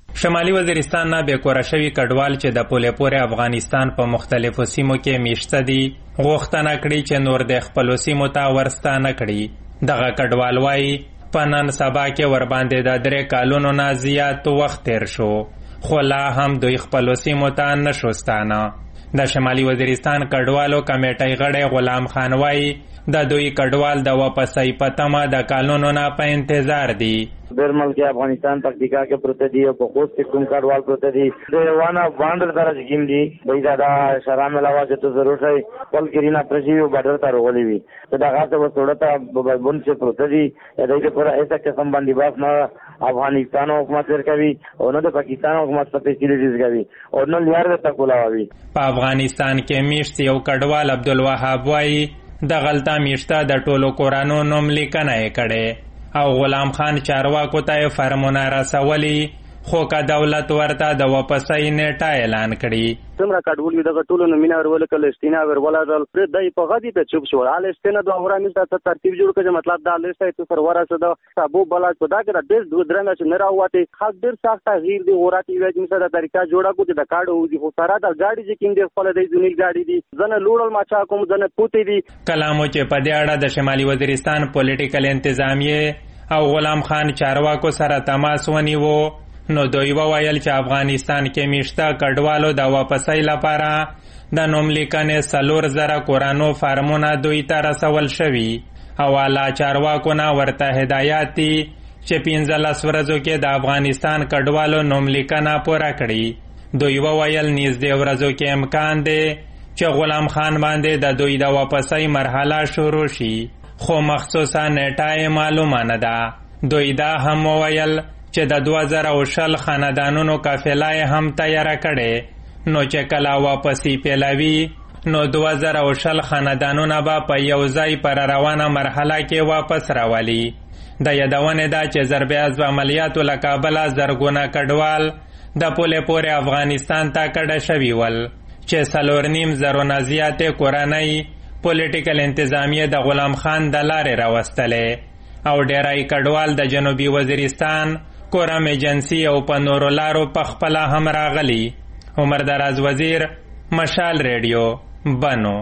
شمالي وزیرستان نه به کور شوی کډوال چې د پولې پورې افغانستان په مختلفو سیمو کې میشته دي غوښتنه کړې چې نور د خپل سیمو ته ورستانه کړي. دغه کډوال وایي په نن سبا کې ور باندې د درې کالونو نه زیات وخت تیر شو خو لا هم دوی خپل سیمو ته نشو ستانه. د شمالي وزیرستان کډوالو کمیټې غړی غلام خان وایي د دوی کډوال د واپسۍ په تمه د کالونو نه په انتظار دي. بیر ملک افغانستان پکتیکا کې پروت دي او په خوست کې کوم کډوال پروت دي د وانا باندر درج کیم دي دوی دا شرام علاوه ته ضرورت ہے کل کرینا پرشیو بارډر ته روغلي وي دا غاټه وسوړه بون چې پروت دي دغه پر ایسا قسم باندې باس نه افغانستان حکومت ورکوي او نه د پاکستان حکومت په فیسیلیټیز کوي او نه لیار ته کولاوي. په افغانستان کې میشت یو کډوال عبدالوهاب وایي د غلطه میشته د ټولو کورانو نوم لیکنه کړي او غلام خان چارواکو ته فرمونه رسولي خو که دولت ورته د واپسۍ نیټه اعلان کړي. څومره کډوال وي دغه ټولو نومونه ورول کله استینا ورولادل پر دای په غدي ته چوب شو حال استینا دوه ورانه ته ترتیب جوړ کړي مطلب دا لیسته ته سرور سره د صابو بلاج په دا کې د دوه درنه چې نه راوته خاص ډیر سخت غیر دی وراتي وایي چې سره طریقہ جوړه کو د کاډو دی خو سره د گاډي چې کیند خپل د ځونیل گاډي دي ځنه لوړل ماچا کوم ځنه پوتې دي. کلامو چې په دې اړه د شمالي وزیرستان پولیټیکل انتظامیه او غلام خان چارواکو سره تماس ونیو نو دوی وویل چې افغانستان کې میشته کډوالو د واپسۍ لپاره د نوم لیکنې څلور زره کورانو فارمونه دوی ته رسول شوي او اعلی چارواکو نه ورته هدایات دي چې پنځلس ورځو کې د افغانستان کډوالو نوم لیکنه پوره کړي. دوی وویل نږدې ورځو کې امکان دی چې غلام خان باندې د دوی د واپسۍ مرحله شروع شي خو مخصوصا نیټه معلومه نه ده. دوی دا هم وویل چې د دوه زره او شل خاندانونو قافله هم تیاره کړي نو چې کله واپسی پیلوي نو دوه زره او شل خاندانونه به په یو ځای پر روانه مرحله کې واپس راولي. د یادونه ده چې ضرب عضب عملیاتو له کابله زرګونه کډوال د پولې پورې افغانستان ته کډه شوي ول چې څلور نیم زرو نه زیاتې کورنۍ پولیټیکل انتظامیه د غلام خان د لارې راوستلې او ډیری کډوال د جنوبي وزیرستان کورم ایجنسی او په نورو لارو په خپله هم راغلي. عمر دراز وزیر مشال ریډیو بنو.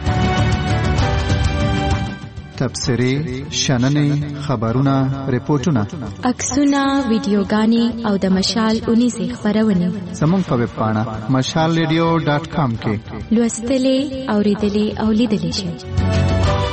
تبصرې شننې خبرونه ریپورتونه عکسونه ویډیوګانې او د مشال اونیزې خپرونې زموږ په ویب پاڼه مشال ریډیو ډاټ کام کې لوستلې اوریدلې او لیدلې شئ.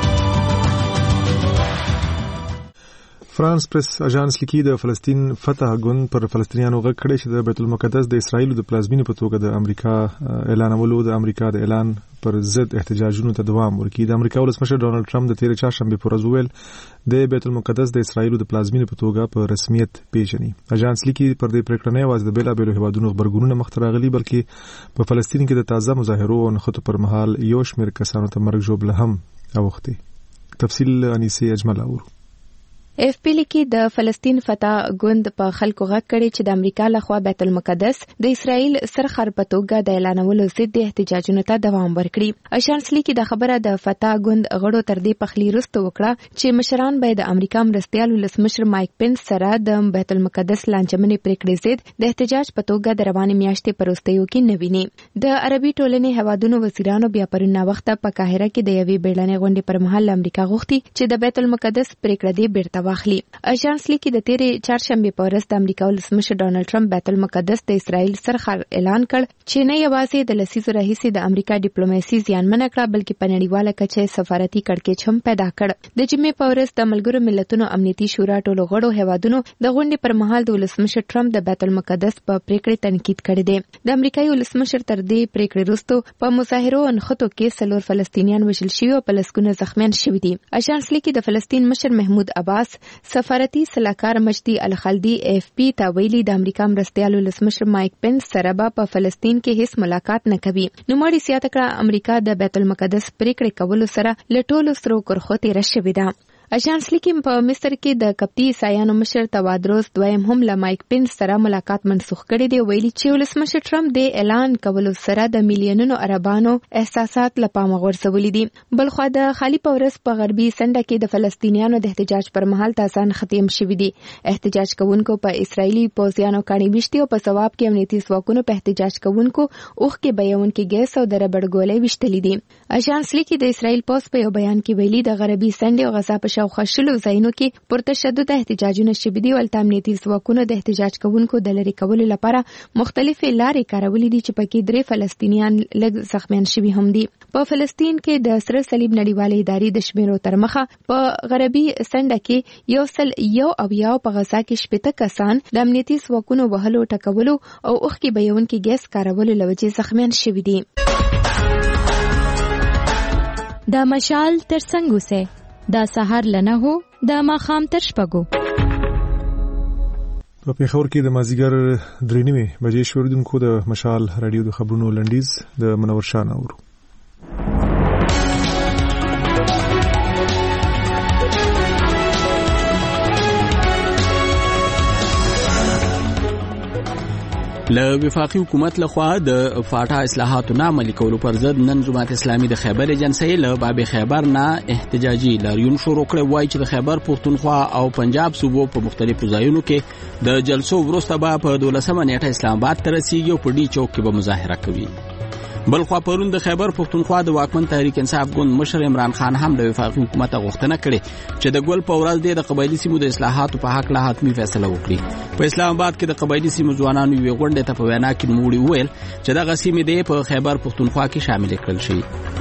فرانس پریس اژانس لیکي د فلسطین فتح ګوند پر فلسطینیانو غږ کړی چې د بیت المقدس د اسرایل د پلازمینې په توګه د امریکا اعلانولو د امریکا د اعلان پر ضد احتجاجونو ته دوام ورکړي. د امریکا ولسمشر ډونالد ټرمپ د تیرې چهارشنبې په ورځ وویل د بیت المقدس د اسرایل د پلازمینې په توګه په رسمیت پیژني. اژانس لیکي پر دې پریکړه نه یوازې د بیلابیلو هیوادونو خبرګونونه مخته راغلي بلکې په فلسطین کې د تازه مظاهرو او نښتو پر مهال یو شمېر کسانو ته مرګ ژوبله هم اوښتې. تفصیل انیسې اجمل اورو. اف پی لیکي د فلسطین فتح ګوند په خلکو غږ کړي چې د امریکا لخوا بیت المقدس د اسرائیل سرخر په توګه د اعلانولو ضد احتجاجونو ته دوام ورکړي. اژانس لیکي د خبره د فتح ګوند غړو تر دې پخلی وروسته وکړه چې مشران به د امریکا مرستیال ولسمشر مایک پنس سره د بیت المقدس لانجمنې پریکړې ضد د احتجاج په توګه د روانې میاشتې په وروستیو کې نه ویني. د عربي ټولنې هوادونو وزیرانو بیا پرون وخت په قاهره کې د یوې بیړنۍ غونډې پر مهال امریکا غوښتي چې د بیت المقدس پریکړه دې بیرته واخلي. اژانس لیکي د تیرې چهارشنبې په ورځ د امریکا ولسمشر ډونالد ټرمپ بیت المقدس د اسرائیل سرخر اعلان کړ چې نه یوازې د لسیزو راهیسې د امریکا ډیپلوماسي زیانمنه کړه بلکې په نړیواله کچه سفارتي کړکېچ هم پیدا کړ. د جمعې په ورځ د ملګرو ملتونو امنیتي شورا ټولو غړو هیوادونو د غونډې پر مهال د ولسمشر ټرمپ د بیت المقدس په پریکړې تنقید کړی دی. د امریکایي ولسمشر تر دې پریکړې وروسته په مظاهرو او نښتو کې څلور فلسطینیان وژل شوي او په لسګونه زخمیان شوي دي. اژانس لیکي د فلسطین مشر محمود عباس سفارتي سلاکار مجدي الخلدي اف پی ته ویلي د امریکا مرستیال ولسمشر مایک پنس سره به په فلسطین کې هیڅ ملاقات نه کوي. نوموړي زیاته کړه امریکا د بیت المقدس پریکړې کولو سره له ټولو سرو کرښو تېره شوې ده. اشانس لیکي په مصر کې د قبطي عیسایانو مشر توادروس دویم هم له مایک پینس سره ملاقات منسوخ کړی دی. ویلي چې ولسمشر ټرمپ د اعلان کولو سره د میلیونونو عربانو احساسات له پامه غورځولي دي. بلخوا د خالي پورس په غربي سنډه کې د فلسطینیانو د احتجاج پر مهال تازان ختم شوي دي. احتجاج کوونکو په اسرایلی پوځیانو کاڼي ویشتي او په ثواب کې امنیتي ځواکونو په احتجاج کوونکو اوخ کې بیاونکي ګیس او د ربړ ګولۍ ویشتلي دي. اشانس لیکي د اسرایل پوځ په یو بیان کې ویلي د غربي سنډه او غزا په شاوخوا شلو ځایونو کې پرتشدد احتجاجونه شوي دي او امنیتي ځواکونو د احتجاج کوونکو د لرې کولو لپاره مختلفې لارې کارولې دي چې پکې درې فلسطینیان لږ زخمیان شوي هم دي. په فلسطین کې د سره صلیب نړیوالې ادارې د شمیرو تر مخه په غربي سنډه کې یو سل یو او یو په غزا کې شپږ کسان د امنیتي ځواکونو وهلو ټکولو او اوخ کې بیاونکي ګیس کارولو لوجې زخمیان شوي دي. د مشال تر څنګ اوسه د سحر لنه هو د ماخام تر شپږو. په پیښور کې د مازیګر درې نیمې بجې شوریدونکو د مشال رادیو د خبرونو لنډیز د منور شاه اورو. له وفاقي حکومت لخوا د فاټا اصلاحاتو نه عملي کولو پر ضد نن جماعت اسلامي د خیبر ایجنسۍ له باب خیبر نه احتجاجي لاریون شروع کړی. وایي چې د خیبر پښتونخوا او پنجاب صوبو په مختلفو ځایونو کې د جلسو وروسته به په دولسمه نیټه اسلام آباد ته رسیږي او په ډي چوک کې به مظاهره کوي. بلخوا پرون د خیبر پښتونخوا د واکمن تحریک انصاف ګوند مشر عمران خان هم د وفاقي حکومت غوښتنه کړې چې د ګل په ورځ د قبایلی سیمو د اصلاحاتو په حق له حتمی فیصله وکړي. په اسلام آباد کې د قبایلی سیمو ځوانانو یو غونډه ته په وینا کې نوموړي وویل چې دغه سیمې د په خیبر پښتونخوا کې شامل کړل شي.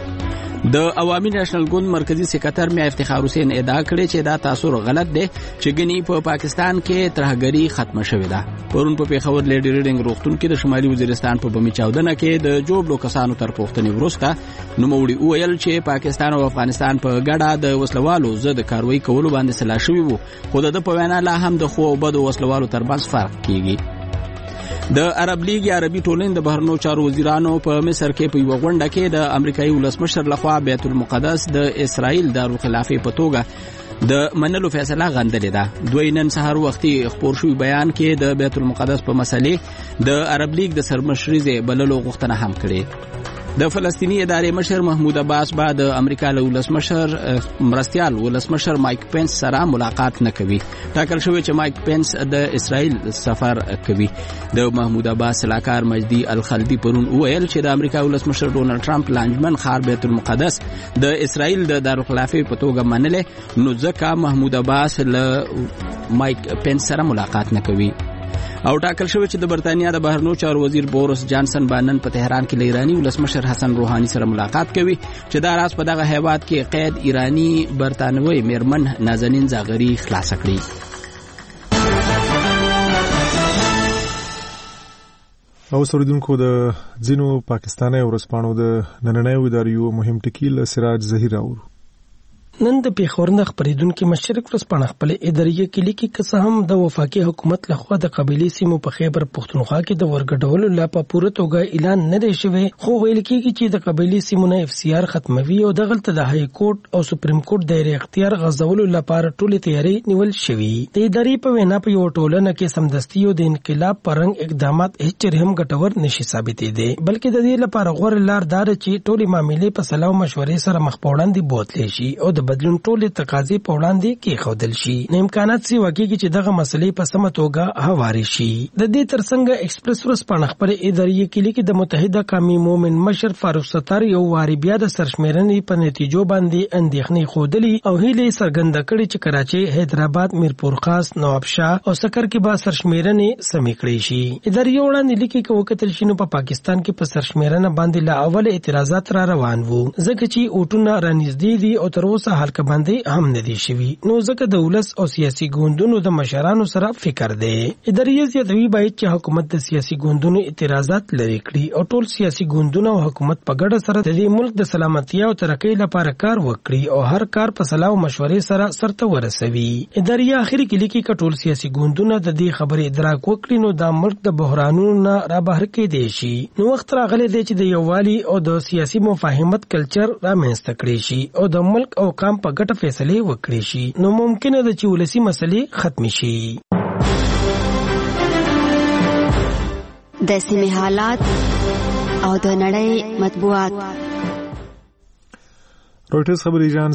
د عوامي نېشنل ګوند مرکزی سکرټر میا افتخار حسین ادعا کړې چې دا تاثر غلط دی چې ګنی په پا پاکستان کې ترهګری ختمه شوې ده. پرون په پیښور لیډي ریډینګ روغتون کې د شمالي وزیرستان په بمی چاودنه کې د جوړ لوکسانو تر پوښتنې وروسته نوموړي وویل چې پاکستان او افغانستان په ګډه د وسلوالو ضد کاروایی کولو باندې سلا شوي وو، خو د په وینا لا هم د خو او بدو وسلوالو ترمنځ فرق کیږي. د عرب لیگ یا عربي ټولنې د بهرنیو چارو وزیرانو په مصر کې په یو غونډه کې د امریکایي ولسمشر لخوا بیت المقدس د اسرائیل دارالخلافې په توګه د منلو فیصله غندلې ده. دوی نن سهار وختي خبر شوی بیان کې د بیت المقدس په مسلې د عرب لیگ د سرمشرۍ بللو غوښتنه هم کړې. د فلسطینی ادارې مشر محمود عباس بعد امریکا له ولسمشر مرستيال ولسمشر مایک پینس سره ملاقات نه کوي. ټاکل شوی چې مایک پینس د اسرائیل سفر کوي. د محمود عباس سلاکار مجدي الخلدي پرون ویل چې د امریکا ولسمشر ډونالد ټرمپ لانجمن خار بیت المقدس د اسرائیل د دارالخلافې په توګه منلې، نو ځکه محمود عباس له مایک پینس سره ملاقات نه کوي. او ټاکل شوی چې د برتانیا د بهرنیو چارو وزیر بورس جانسن بانن په تهران کې ایرانی ولسمشر حسن روحانی سره ملاقات کوي چې دا راز په دغه هیواد کې قید ایرانی برتانوي میرمن نازنین زاغری خلاص کړي. او سردونکو د ځینو پاکستاني ورسپانو د نننۍ ادارو مهم ټکی له سراج ظهیر اور نن د پیښور نه خبرېدونکو مشرک ورسپانه خپل ادارې کې لیکي چې څه هم د وفاقي حکومت لخوا د قبيلي سیمو په خیبر پښتونخوا کې د ورګډولو لا په پوره توګه اعلان نه دی شوی، خو ویل کېږي چې د قبيلي سیمو نه اف سی آر ختموي او دغلت د های کورټ او سپریم کورټ دایره اختیار غځولو لپاره ټولې تیاری نیول شوی. د ادارې په وینا په یو ټولنه کې سمدستي او د انقلاب پرنګ اقدامات هیڅ هم ګټور نشي ثابتې دي، بلکې د دې لپاره غوړ لار دار چې ټولې معاملې په سلام مشورې سره مخ په وړاندې بوتلی شي او د بدلون ټول تقاضې په وړاندې کې خودل شي. نه امکانات سی وکیږي چې دغه مسلې په سمه توګه هواري شي. د دې ترڅنګ ایکسپریس ورسپانه خبر ادارې کې لیکي د متحده قومي مومن مشر فاروق ستار یو واری بیا د سرشمیرنې په نتیجو باندې اندېښنې خودلې او هیله څرګنده کړې چې کراچي، حیدرآباد، میرپور خاص، نوابشاه او سکر کې به سرشمیرنې سمې کړې شي. ادارې وړاندې لیکي چې وکتل شي نو په پاکستان کې په سرشمیرنه باندې لا اول اعتراضات را روان وو، ځکه چې اوټونه رانږدې دي او تر اوسه حل باندې هم ندي شوی، نو ځکه د ولس او سیاسي ګوندونو د مشرانو سره فکر دی. ادارې زیاتوي باید چې حکومت د سیاسي ګوندونو اعتراضات لري کړي او ټول سیاسي ګوندونه او حکومت په ګډه سره د ملک د سلامتۍ او ترقۍ لپاره کار وکړي او هر کار په صلاح او مشورې سره سرته ورسوي. ادارې اخر کې لیکي چې ټول سیاسي ګوندونه د دې خبرې ادراک وکړي نو د ملک د بحرانونو نه را بهر کېدی شي. نو وخت راغلی دی چې د یووالي او د سیاسي مفاهمت کلچر رامنځته کړي شي او د ملک او مقام په ګټه فیصله وکړي شي نو ممکن ده چې ولسی مسلې ختم شي. د سیمې حالات او د نړۍ مطبوعات. رويټرز خبري ایجانس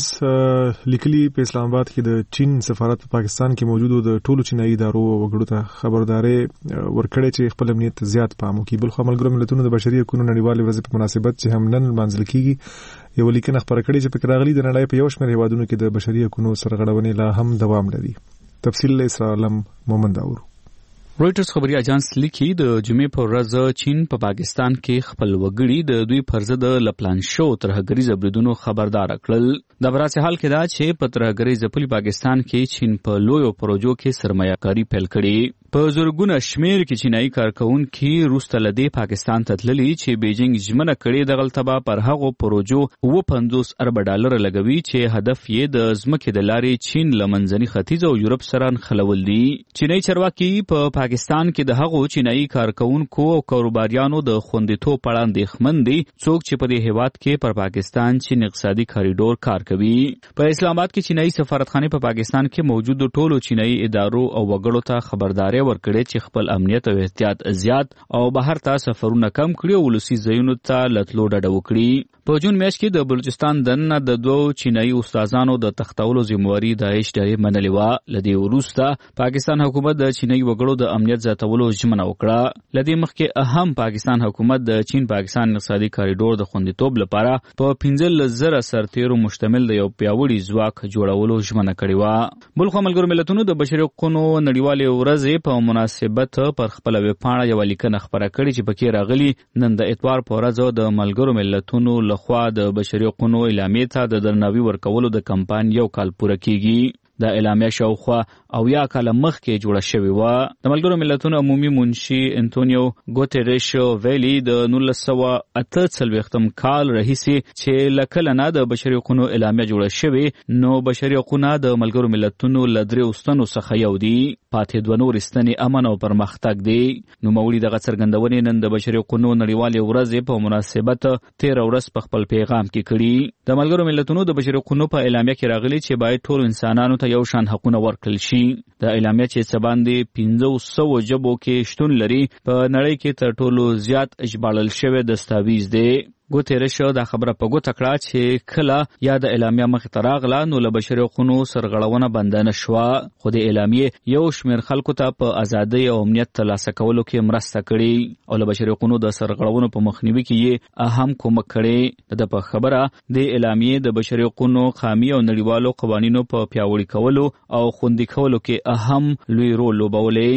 لیکلي په اسلام آباد کې د چین سفارت په پاکستان کې موجودو د ټولو چینایي ادارو وګړو ته خبرداري ورکړې چې خپل امنیت زیات پام وکړي. بل خو ملګرو ملتونو د بشري حقوقو نړیوالې ورځې په مناسبت چې هم نن لمانځل کیږي یو لیکنه خبره کړې چې په راغلي د نړۍ په یو شمېر هیوادونو کې د بشري حقوقو سرغړونې لا هم دوام لري. تفصیل له اسرائیل مومند اورو. رويټرز خبري اژانس لیکي د جمعې په ورځ چین په پا پاکستان کې خپل وګړي د دوی پر ضد د لپلان شو ترهګریز بریدونو خبردار کړل. د براسه حال کې دا چې په ترهګریز په پاکستان کې چین په لویو پروژو کې سرمایه‌کاري پیل کړي. په زورګونه شمیر کې چینایي کارکونکي روسته لدی پاکستان ته تللي چې بیجینګ ژمنه کړې د غلطبه پر هغو پروژو و پنځوس ارب ډالر لګوي چې هدف یې د ځمکې د لارې چین لمنځني ختیځ او یورپ سره نښلول دي. چینایي چارواکي په پاکستان کې د هغو چینایي کارکونکو او کاروباریانو د خوندیتوب په اړه اندېښمن دي څوک چې په دې هیواد کې پر پاکستان چین اقتصادي کاریډور کار کوي. په اسلام آباد کې چینایي سفارتخانه په پاکستان کې موجود ټولو چینایي ادارو او وګړو ته خبرداري ورکړي چې خپل امنیت او احتیاط زیات او بهر ته سفرونه کم کړي او ولسی ځایونو ته لټلو ډډه وکړي. په جون میاشت کې د بلوچستان دننه د دوو چینایي استادانو د تختولو ذمہواری داعش ډلې منلې و. لدی وروسته پاکستان حکومت د چینایي وګړو د امنیت زیاتولو ژمنه وکړه. لدی مخکې اهم پاکستان حکومت د چین پاکستان اقتصادي کاریډور د خوندیتوب لپاره په پنځه زره سرتیرو مشتمل د یو پیاوړي ځواک جوړولو ژمنه کړې و. بل خو ملګرو ملتونو د بشري حقوقو نړیوالې ورځې په مناسبت پر خپل ویبپاڼه یو لیکنه خبره کړې چې پکې راغلي نن د اتوار په ورځ د ملګرو ملتونو لخوا د بشري حقوقو اعلامیې ته د درناوي ورکولو د کمپاین یو کال پوره کیږي. د اعلامیه شاوخوا او یا کال مخکې جوړه شوې و. د ملګرو ملتونو عمومي منشي انټونیو ګوتریش ویلي د نولس سوه اته څلوېښتم کال راهیسې چې لکه نه د بشري حقوقو اعلامیه جوړه شوې نو بشري حقوق د ملګرو ملتونو له درې ستنو څخه یو دي. پاتې دوه نور ستنې امن او پرمختګ دي. نو مولي دغه څرګندونې نن د بشري حقوقو نړیوالې ورځې په مناسبت تیر ورځ په خپل پیغام کې کړي. د ملګرو ملتونو د بشري حقوقو په اعلامیه کې راغلي چې باید ټول انسانانو ته یو شان حقونه ورکړل شي. د اعلامیه چې څه باندې پنځه سوه ژبو کې شتون لري په نړۍ کې تر ټولو زیات ژباړل شوی دستاویز دی. ګوتریش دا خبره په ګوته کړه چې کله یا د اعلامیه مخې ته راغله نو له بشري حقوقو سرغړونه بند نه شوه خو د اعلامیې یو شمېر خلکو ته په ازادۍ او امنیت ترلاسه کولو کې مرسته کړې او له بشري حقوقو د سرغړونو په مخنیوي کې یې اهم کومک کړی. د په خبره د اعلامیې د بشري حقوقو قامي او نړیوالو قوانینو په پیاوړي کولو او خوندي کولو کې اهم لوی رول لوبولی.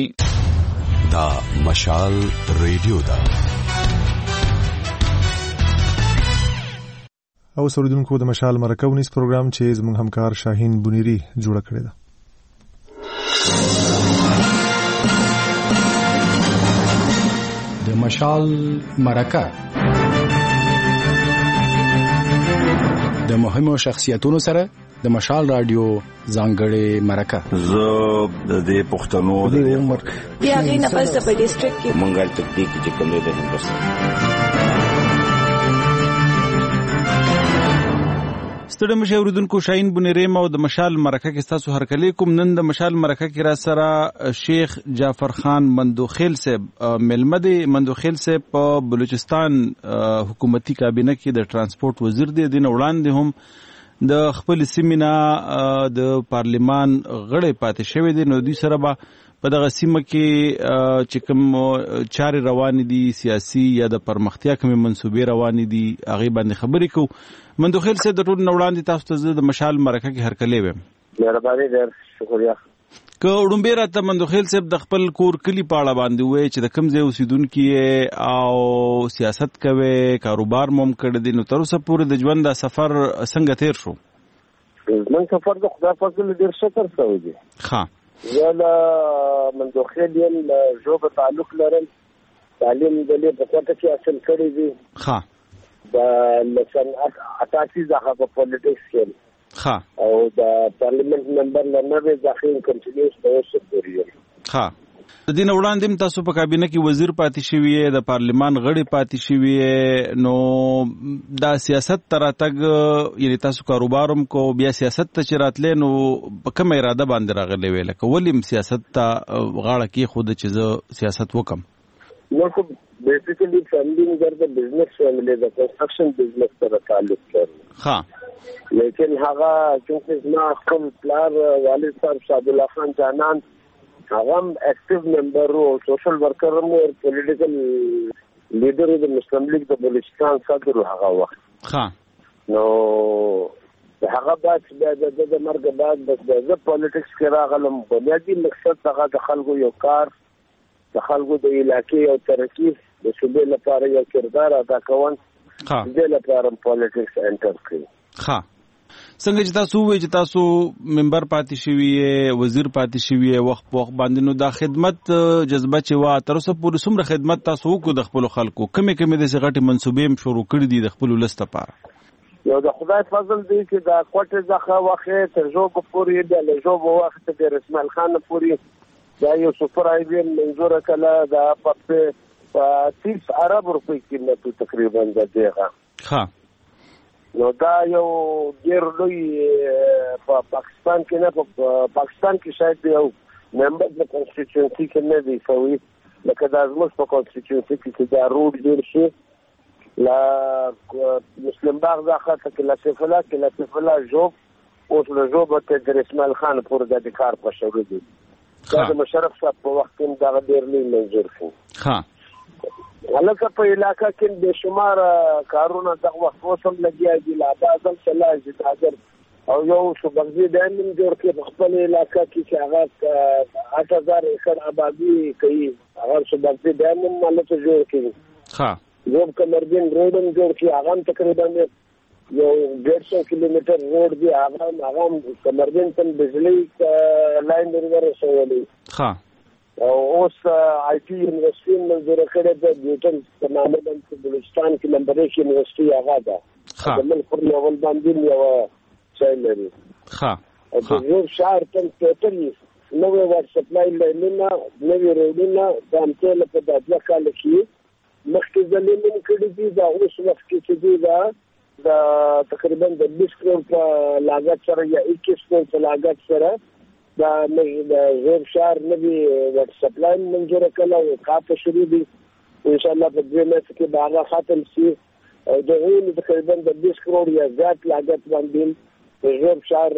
دا مشال ریډیو دا او سوریدونکو د مشال مرکه ونیس پروګرام چې زموږ همکار شاهین بونیری جوړ کړی دی. د مشال مرکه د مهمو شخصیتونو سره د مشال رادیو ځانګړې مرکه. زه د دې پښتنو د عمر بیا غي نه پس په ډیسټریکټ کې مونږه تکتیک چې کوم دی د هندوستان ستړي مشه اوریدونکو شاهین بونیریم او د مشال مرکه کې تاسو هرکلی کوم. نن د مشال مرکه کې را سره شیخ جعفر خان مندوخیل صاحب ملمدي مندوخیل صاحب په بلوچستان حکومتي کابینه کې د ترانسپورت وزیر دی. دین وړاندې هم د خپل سیمینا د پارلیمان غړي پاتې شوی دی. نو دوی سره به په دغه سیمه کې چې کوم چارې روانې دي سیاسي یا د پرمختیا کومې منصوبې روانې دي هغه باندې خبرې کوو. مندوخیل صاحب د ټول وړاندې تاسو ته د مشال مرکه کې هرکلی ویم. مهرباني ډېر شکریه. که وړومبې راته مندوخیل صاحب د خپل کور کلي په اړه باندې وایي چې د کوم ځای اوسېدونکي او سیاست کوي کاروبار مو هم کړی دی نو تر اوسه پورې د ژوند دا سفر څنګه تیر شو؟ زموږ سفر د خدای فضل ډېر ښه تر شوی دی. ښه زه له مندوخیل یم له ژوبه تعلق لرم. تعلیم د لې په کوټه کې حاصل کړی دی. ښه د لسن اټاسی ځخه په پولیټکس کې ښه او د پارلیمنت ممبر نه نه ځخه کنټینیوس په اوسه پورې ښه د دین وړاندې تاسو په کابینه کې وزیر پاتې شوی، د پارلیمان غړي پاتې شوی، نو دا سیاست تراتګ یعنی تاسو کاروباروم کو بیا سیاست ته چراتلې نو په کومه اراده باندې راغلی ویل کولم سیاست ته غاړه کې خود چې زه سیاست وکم؟ نو خو بیسیکلی فندینګ در د بزنس فیملی د کنسټرکشن بزنس سره تعلق لري. ها لیکن هغه چې زما خپل پلار والد صاحب شاه الله خان جانان هغه اکټیو ممبر او سوشل ورکر او پولیټیکل لیډر د مسلم لیگ د بلوچستان صدر هغه وخت. ها نو هغه بعد د مرګ بعد د پولیټکس کې راغلم. بنیادی مقصد هغه د خلکو یو کار، د خلکو د علاقې او ترقی د صوبې لپاره یو کردار ادا کول. ها د لپاره پولیټکس انټر کړی. ها څنګه چې تاسو وایي چې تاسو ممبر پاتې شوی، وزیر پاتې شوی، وخت په وخت باندې نو دا خدمت جذبه چې وا تر اوسه پورې څومره خدمت تاسو وکړو د خپل خلکو؟ کمې کمې د غټي منسوبې شروع کړې دي د خپل ولست لپاره؟ یو د خدای فضل دی چې دا کوټه ځخه وخت تر جو په پورې د لجو په وخت د رسمال خان پورې دا یو سپر ای بي منظور کړه دا په تیس عرب روپۍ قیمت تقریبا د دیغه. ها نو دا یو ډیر لوی په پاکستان کې نه په پاکستان کې شاید یو ممبر د کنسټیټیوشن کې نه دی سوي لکه دا زموږ په کنسټیټیوشن کې دا روډ جوړ شي لا مسلم باغ ځخه ته لا سفلا کې لا سفلا جوب اوس له جوب ته د اسماعیل خان پورې د کار په شروع دي. دا د مشرف صاحب په وخت کې دا ډیر لوی منظور شو. ها هلکه په علاقہ کې به شمار کارونه دغه وخت وسم لګیا دي لا بعضل صلاح جداجر او یو صوبغزي دامن جوړ کې په خپل علاقہ کې چې هغه آठ هزار ایکڑ آبادی کوي هغه صوبغزي دامن مالته جوړ کړي. ها یو کمرجن روډ جوړ کړي هغه تقریبا یو ډېر سو کیلومتر روډ دی هغه هغه کمرجن تم بجلی لاین ورسولي. ها او اوس آی ټي یونیورسيټي منظور کړی د نیوټن په نامه باندې بلوچستان کې نمبر یک یونیورسيټي هغه ده. ها د ملک پر لیول باندې یو ځای لري. ها او د یو شهر تم ټوټلی نوې وار سپلای لاینونه نوې روډونه د امتیاز په دغه کال کې مخکې ځلې من کړي دي دا اوس وخت کې چې دی دا د تقریبا د بیس کروڑ په لاګت سره یا اکیس کروڑ په لاګت سره دا د زور شهر نبی وټ سپلای منظور کړه او کاپ شروع دي ان شاء الله په دې مېس کې باغ ختم شي او د غوښنې تقریبا د بیس کروڑ یا زیات لاګت باندې د زور شهر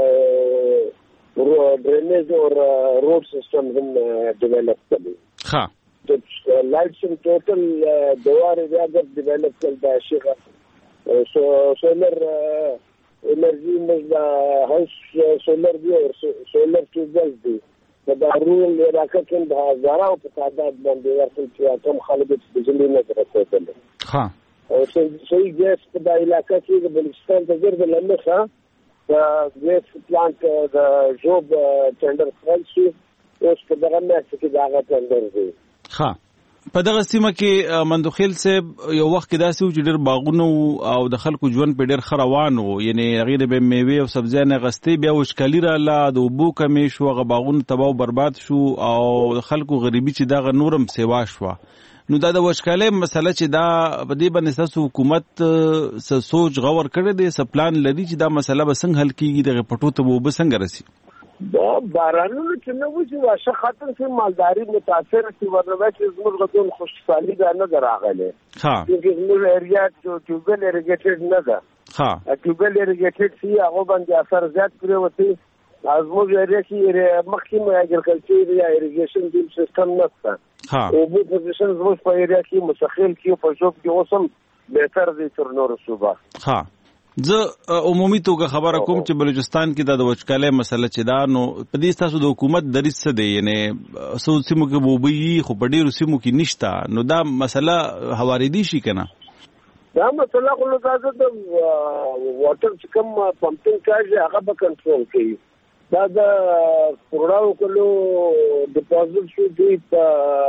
ډرینیج او روډ سیستم هم ډیولپ کړي. ها د لایټس ان ټوټل دوار ریاضت ډیولپ کړل دا شي سو سولر انرژي مزدا هاوس سولر دی او سولر ټیوبل دی دا رول علاقه کې د هزارو په تعداد باندې ورته چې کوم خلک د بجلی نه راځي. ها او صحیح ګیس په د علاقه کې د بلوچستان د ګرد لمخه د ګیس پلانټ د جوب ټندر خپل شي اوس په دغه مېس کې دا ټندر دی. ها په دغه سیمه کې مندوخیل صاحب یو وخت کې داسې و چې ډېر باغونه او د خلکو ژوند په ډېر ښه روان و، یعنې هغې د به مېوې او سبزیانې اخیستې، بیا وچکالي راغله، د اوبو کمې شو، هغه باغونه تباه او برباد شو او د خلکو غریبي چې دغه نورم سیوا شوه. نو دا د وچکالۍ مسله چې دا په دې باندې ستاسو حکومت څه سوچ غور کړی دی، څه پلان لري چې دا مسله به څنګه حل کېږي، دغې پټو ته به اوبه څنګه رسي؟ دا بارانونو چې نه وشي واشه ختم شي مالداري متاثر شي ورنه چې زموږ غوډون خوشحالي دا نه راغله. ها چې زموږ ایریا چې ټیوبل ایریګیټډ نه ده. ها ټیوبل ایریګیټډ شي هغه باندې اثر زیات کړی وتی. زموږ ایریا کې مخکې اګریکلچر یا ایریګیشن ډیل سیستم نشته. ها او په پوزیشن زموږ په ایریا کې مستقل کې په جوب کې اوسم بهتر دي تر نور صوبه. ها زه عمومي توګه خبره کوم چې بلوچستان کې د وچکالۍ مسله چې دا نو په دې تاسو د حکومت دریځ څه دی، یعنی څو سیمو کې وبوي خو په ډېرو سیمو کې نشته، نو دا مسله هواریدي شي که نه؟ دا مسله خو نو تاسو د واټر چې کوم پمپینګ کاږي هغه به کنټرول کوي. دا د کروڑاو کلو ډپازټ شو دی په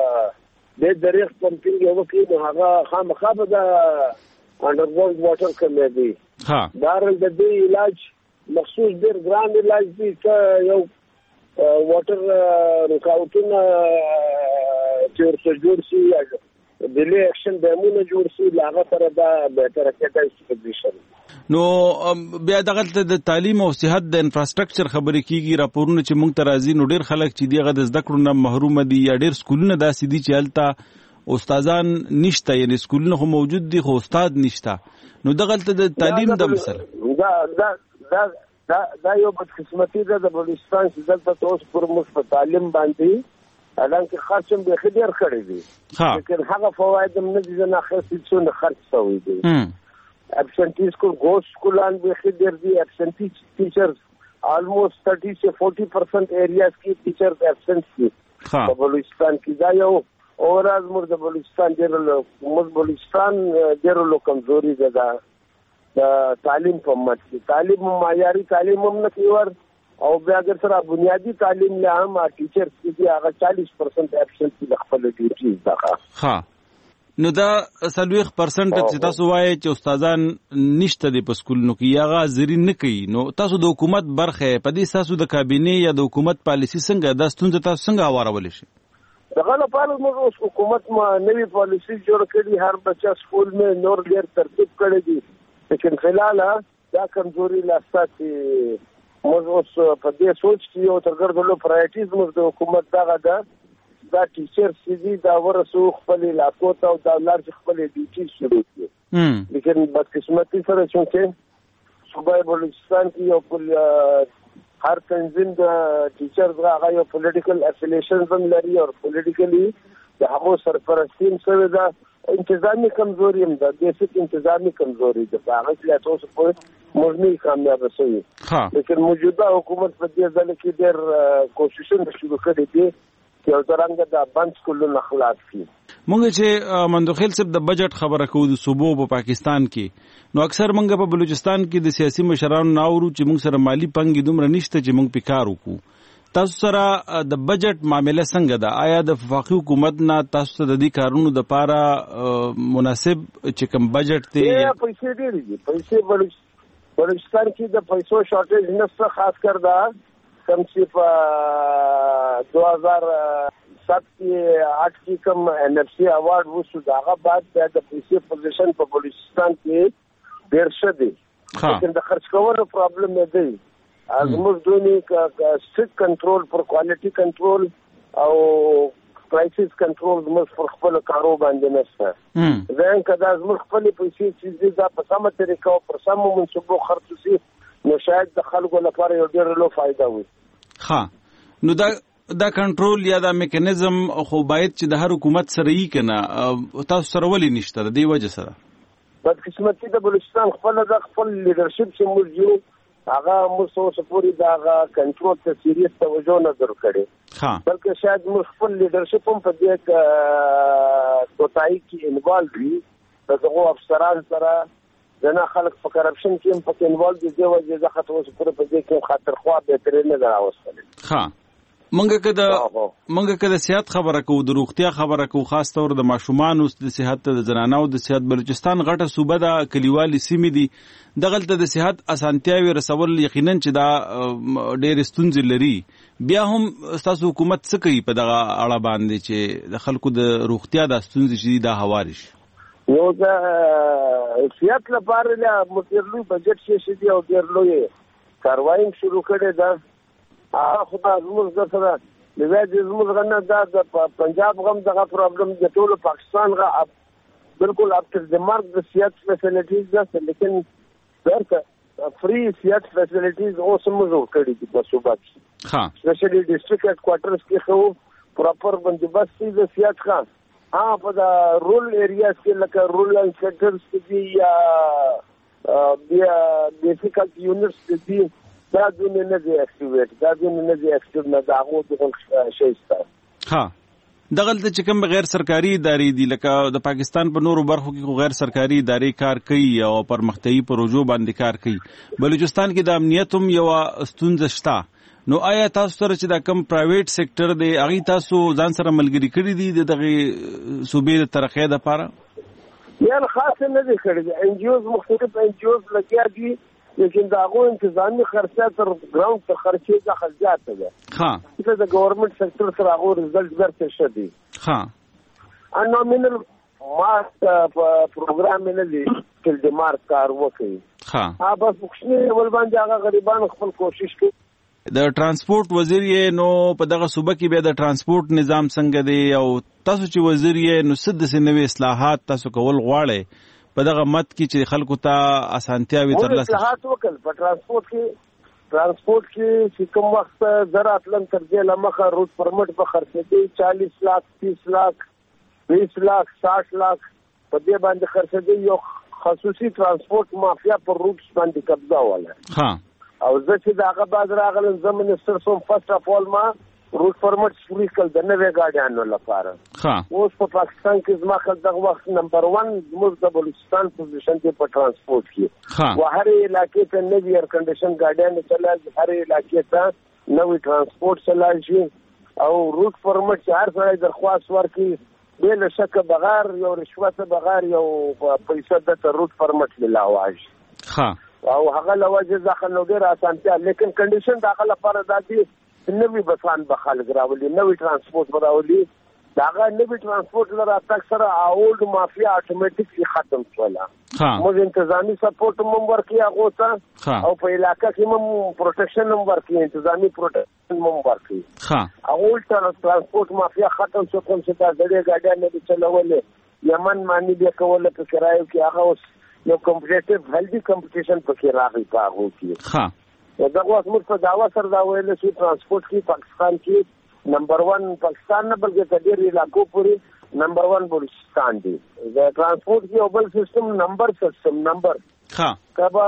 دې دریغ پمپینګ یو کې نو هغه خامخا به د انډرګراوند واټر کمې دی. ها دارل د دې علاج مخصوص ډېر ګران علاج دی چې یو واټر رکاوټونه چې ورته جوړ شي ډیلی اکشن ډیمونه جوړ شي لاغه سره دا بهتره کېدای شي پوزیشن. نو بیا دغه د تعلیم او صحت د انفراستراکچر خبرې کیږي راپورونه چې موږ ته راځي نو ډیر خلک چې دیغه د زده کړو نه محروم دي یا ډیر سکولونه داسې دي چې هلته استادان نشته یعنی سکولونه خو موجود دي خو استاد نشته. نو دغه د تعلیم د مثال دا دا دا دا دا یو بدقسمتي ده د بلوچستان چې دلته اوس پر موږ په تعلیم باندې الانکه خرچ هم به خډیر کړی دي لیکن هغه فواید هم نه دي نه خاصه څونه خرچ شوی دي. ابسنټی سکول ګوس سکولان به خډیر دي. ابسنټی ټیچرز almost thirty to forty percent areas کې ټیچرز ابسنټ دي په بلوچستان کې. دا یو اورز موږ د بلوچستان ډېر موږ بلوچستان ډېر لو کمزوري ده د تعلیم په مټ کې. تعلیم معیاري تعلیم هم نه کیور او بیا اگر سره بنیادی تعلیم له هم ټیچرز کې هغه forty percent ابسنټ دي خپل ډیوټیز ده. ها نو دا څلوېښت پرسنټ چې تاسو وایي چې استادان نشته دي په سکولونو کې یا هغه حاضري نه کوي نو تاسو د حکومت برخه په دې تاسو د کابینې یا د حکومت پالیسي څنګه دا ستونزه تاسو څنګه هوارولی شي؟ دغه لپاره موږ اوس حکومت ما نوی پالیسی جوړ کړي هر بچا سکول میں نور ډیر ترتیب کړی دي لیکن فلحال دا کمزوري لاسته چې موږ اوس په دې سوچ کې یو ترګردلو پرایټیز موږ د حکومت دغه ده دا ټیچر سیدی دا ورسو خپل علاقو ته او دا لار خپل ډیوټي شروع کړي لیکن بدقسمتي سره چې صوبه بلوچستان کې یو هر تنظیم د ټیچرز هغه یو پولیټیکل افیلیشنز هم لري او پولیټیکلی د هغو سرپرستی هم شوې ده. انتظامی کمزوري هم ده بیسیک انتظامی کمزوري ده په هغه کې تاسو په موږ نه کامیاب شوي لیکن موجوده حکومت په دې ځل کې ډېر کوششونه شروع کړي دي چې څنګه د بند سکولونو خلاص کړي. مونږ چې مندوخیل صاحب د بجټ خبره کوو د صوبو په پاکستان کې نو اکثر مونږ په بلوچستان کې د سیاسي مشرانو ناورو چې مونږ سره مالی پنګي دومره نشته چې مونږ پکار وکړو. تاسو سره د بجټ معاملې څنګه ده؟ آیا د وفاقي حکومت نه تاسو ته د دې کارونو د پاره مناسب چې کوم بجټ دی؟ پیسې ډېرې دي. پیسې بلوچستان کې د پیسو شارټیج نشته خاص کر دا کم چې په دو هزار سات کې آٹھ کې کم این ایف سی اوارډ وشو داغه بعد د پیسې پوزیشن په بلوچستان کې ډېر شه دی لیکن د خرچ کولو پرابلم نه دی. زموږ دونی سټریکټ کنټرول پر کوالټي کنټرول او پرایسز کنټرول زموږ پر خپل کارو باندې نشته. ځکه کدا زموږ خپل پیسې چې دا په سمه طریقه او پر سمو منصوبو خرڅ شي نو شاید د خلکو لپاره یو ډېر لوی فائدہ وي. ها نو دا دا کنټرول یا دا میکانیزم خو باید چې د هر حکومت سره یې کنه تاسو سره ولې نشته د دې وجه سره؟ بدقسمتي د بلوچستان خپل د خپل لیډرشپ چې موږ یو هغه موږ څه پوری دا کنټرول ته سیریس توجه نه درکړي بلکې شاید موږ خپل لیډرشپ هم په دې کوتای کې انوالو وي دغه افسران سره جنا خلک په کرپشن کې هم په انوالو دي دی وجه ځکه تاسو پر په دې کې خاطر خوا به ترې نه راوستل. ها منګه کده منګه کده صحت خبره کو د روغتیا خبره کو خاص تور د ماشومان او د صحت د زنانو د صحت بلوچستان غټه صوبه د کلیوالي سیمې دي دغلته د صحت اسانتیاوي رسول یقینا چې دا ډېر ستونزې لري. بیا هم تاسو حکومت څه کوي په دغه اړه باندې چې د خلکو د روغتیا د ستونزې چې دا هوارش یو د صحت لپاره له مترلو بجټ شي دی او ډېر لوی کاروایی شروع کړي ده. هغه خدای زموږ سره لږه زموږ غنه دا د پنجاب غم دغه پرابلم د ټول پاکستان غا بالکل اپ ټو د مارک د صحت فیسیلیټیز ده لیکن درته فری صحت فیسیلیټیز اوس موږ کړی دي په صوبه کې ها سپیشلی ډیسټریکټ هډ کوارټرز کې خو پراپر بندوبست د صحت خان ها په د رول ایریاز کې لکه رولر سیکټرز کې یا بیا بیسیکل یونټس کې دا دونه نه دی اکټیویټ دا دونه نه دی اکټیو نه دا هغه د شي ستاسو. ها دغلته چې کوم غیر سرکاري ادارې دي لکه د پاکستان په نورو برخو کې غیر سرکاري ادارې کار کوي او پرمختیايي پروژو باندې کار کوي. بلوچستان کې د امنیت هم یو ستونزه شته. نو آیا تاسو سره چې دا کم پرایویټ سېکټر دی هغه تاسو ځان سره ملګری کړی دي دغه صوبې د ترقۍ لپاره؟ یان خاص نه دي کړی دي. ان جی اوز مختلف ان جی اوز لګیا دي لیکن دا غو انتظامی خرچه تر ګراوند تر خرچې ځخه زیاته ده. ها چې د ګورنمنت سکتور سره هغه رزلټ ورته شدي ها ان نومینل مارک پروګرام نه دی چې د مارک کار وکړي ها ها بس مخشنی ول باندې هغه غریبان خپل کوشش کوي. د ترانسپورت وزیر یې نو په دغه صوبه کې بیا د ترانسپورت نظام څنګه دی او تاسو چې وزیر یې نو څه د نوې اصلاحات تاسو کول غواړئ په دغه مت کې چې خلکو ته اسانتیاوي ترلاسه اصلاحات وکړ په ترانسپورت کې ترانسپورت کې چې کوم وخت زرا اتلن تر دې لمخه روټ پرمټ په خرڅېږي چالیس لاک تیس لاک بیس لاک ساٹھ لاک په دې باندې خرڅېږي یو خصوصي ترانسپورت مافیا پر روټ باندې قبضه ولا ها او زه چې داغه باز راغلم زه منستر سوم فرست اف اول ما روټ پرمټ فری کړ د نوې ګاډیانو لپاره. ها اوس په پاکستان کې زما خل دغه وخت نمبر ون زموږ د بلوچستان پوزیشن کې په ترانسپورت کې و هر علاقې ته نوې ایر کنډیشن ګاډیان چلای هر علاقې ته نوې ترانسپورت چلای شي او روټ پرمټ چې هر ځای درخواست ورکړي بل شک بغیر یو رشوت بغیر یو پیسې د روټ پرمټ ملاواج. ها او هغه لوجه ځکه نو ډیر اسانتیا لیکن کنډیشن داخله لپاره دادی نوې بسان به خلک راولي نوې ترانسپورت براولي داغه نوې ترانسپورت لره تک سره اولډ مافیا اتوماتیکلی ختم شولا. موږ انتظامی سپورټ مم ورکي هغه ته او په علاقې کې مم پروټیکشن مم ورکي انتظامی پروټیکشن مم ورکي. ها اولډ ترانسپورت مافیا ختم شو کوم چې دا ډېر ګاډیان نه چلولې یمن مانی به کوله په کرایو کې هغه اوس یو کمپټیټیو هیلدي کمپټیشن پکې راغی پاغو کې. ها دا اوس موږ په داوا سره دا ویل چې ترانسپورت کې پاکستان کې نمبر ون پاکستان نه بلکې د ډېر علاقو پورې نمبر ون بلوچستان دی. د ترانسپورت کې اوبل سیستم نمبر سیستم نمبر ها کبا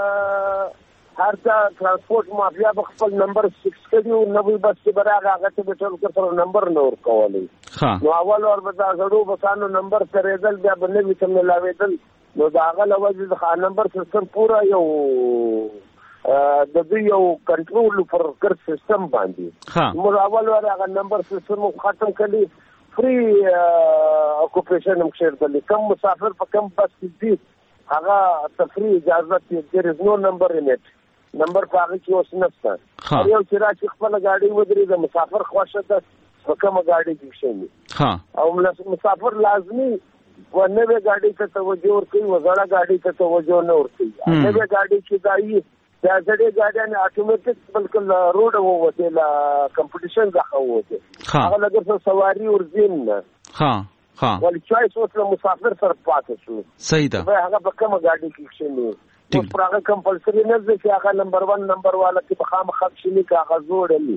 هر څا ترانسپورت مافیا په خپل نمبر سکس کې یو نوې بس کې براغه هغه ته به ټول سره نمبر نور کولی. نو اول اور به دا غړو بسانو نمبر سره دل بیا باندې ویته ملاویدل نو دا هغه لوجه د خان نمبر سیستم پورا یو د دې یو کنټرول پر کر سیستم باندې موږ اول ور هغه نمبر سیستم ختم کړی فری اکوپیشن هم شیرل کم مسافر په کم بس کې هغه تفریح اجازه ته there is no number in it نمبر پاغه کې اوس نشته. یو چې راځي خپل گاډي ودرې د مسافر خوښه ده په کومه گاډي کې شي ها او مسافر لازمي و نوې گاډي ته توجه ورکړي وزړه گاډي ته توجه نه ورکړي. نوې گاډي چې دایي دا ځړې گاډیان اتوماتیک بلکل روډ ووته لا کمپټیشن ځخه ووته هغه لګر څه سواری ورزین نه ها ها ول چويس اوس مسافر سره پاتې شو. صحیح ده به هغه په کومه گاډي کې شنو اوس پر هغه کمپلسري نه ځي چې هغه نمبر ون نمبر والا کې په خام خط شنی کا هغه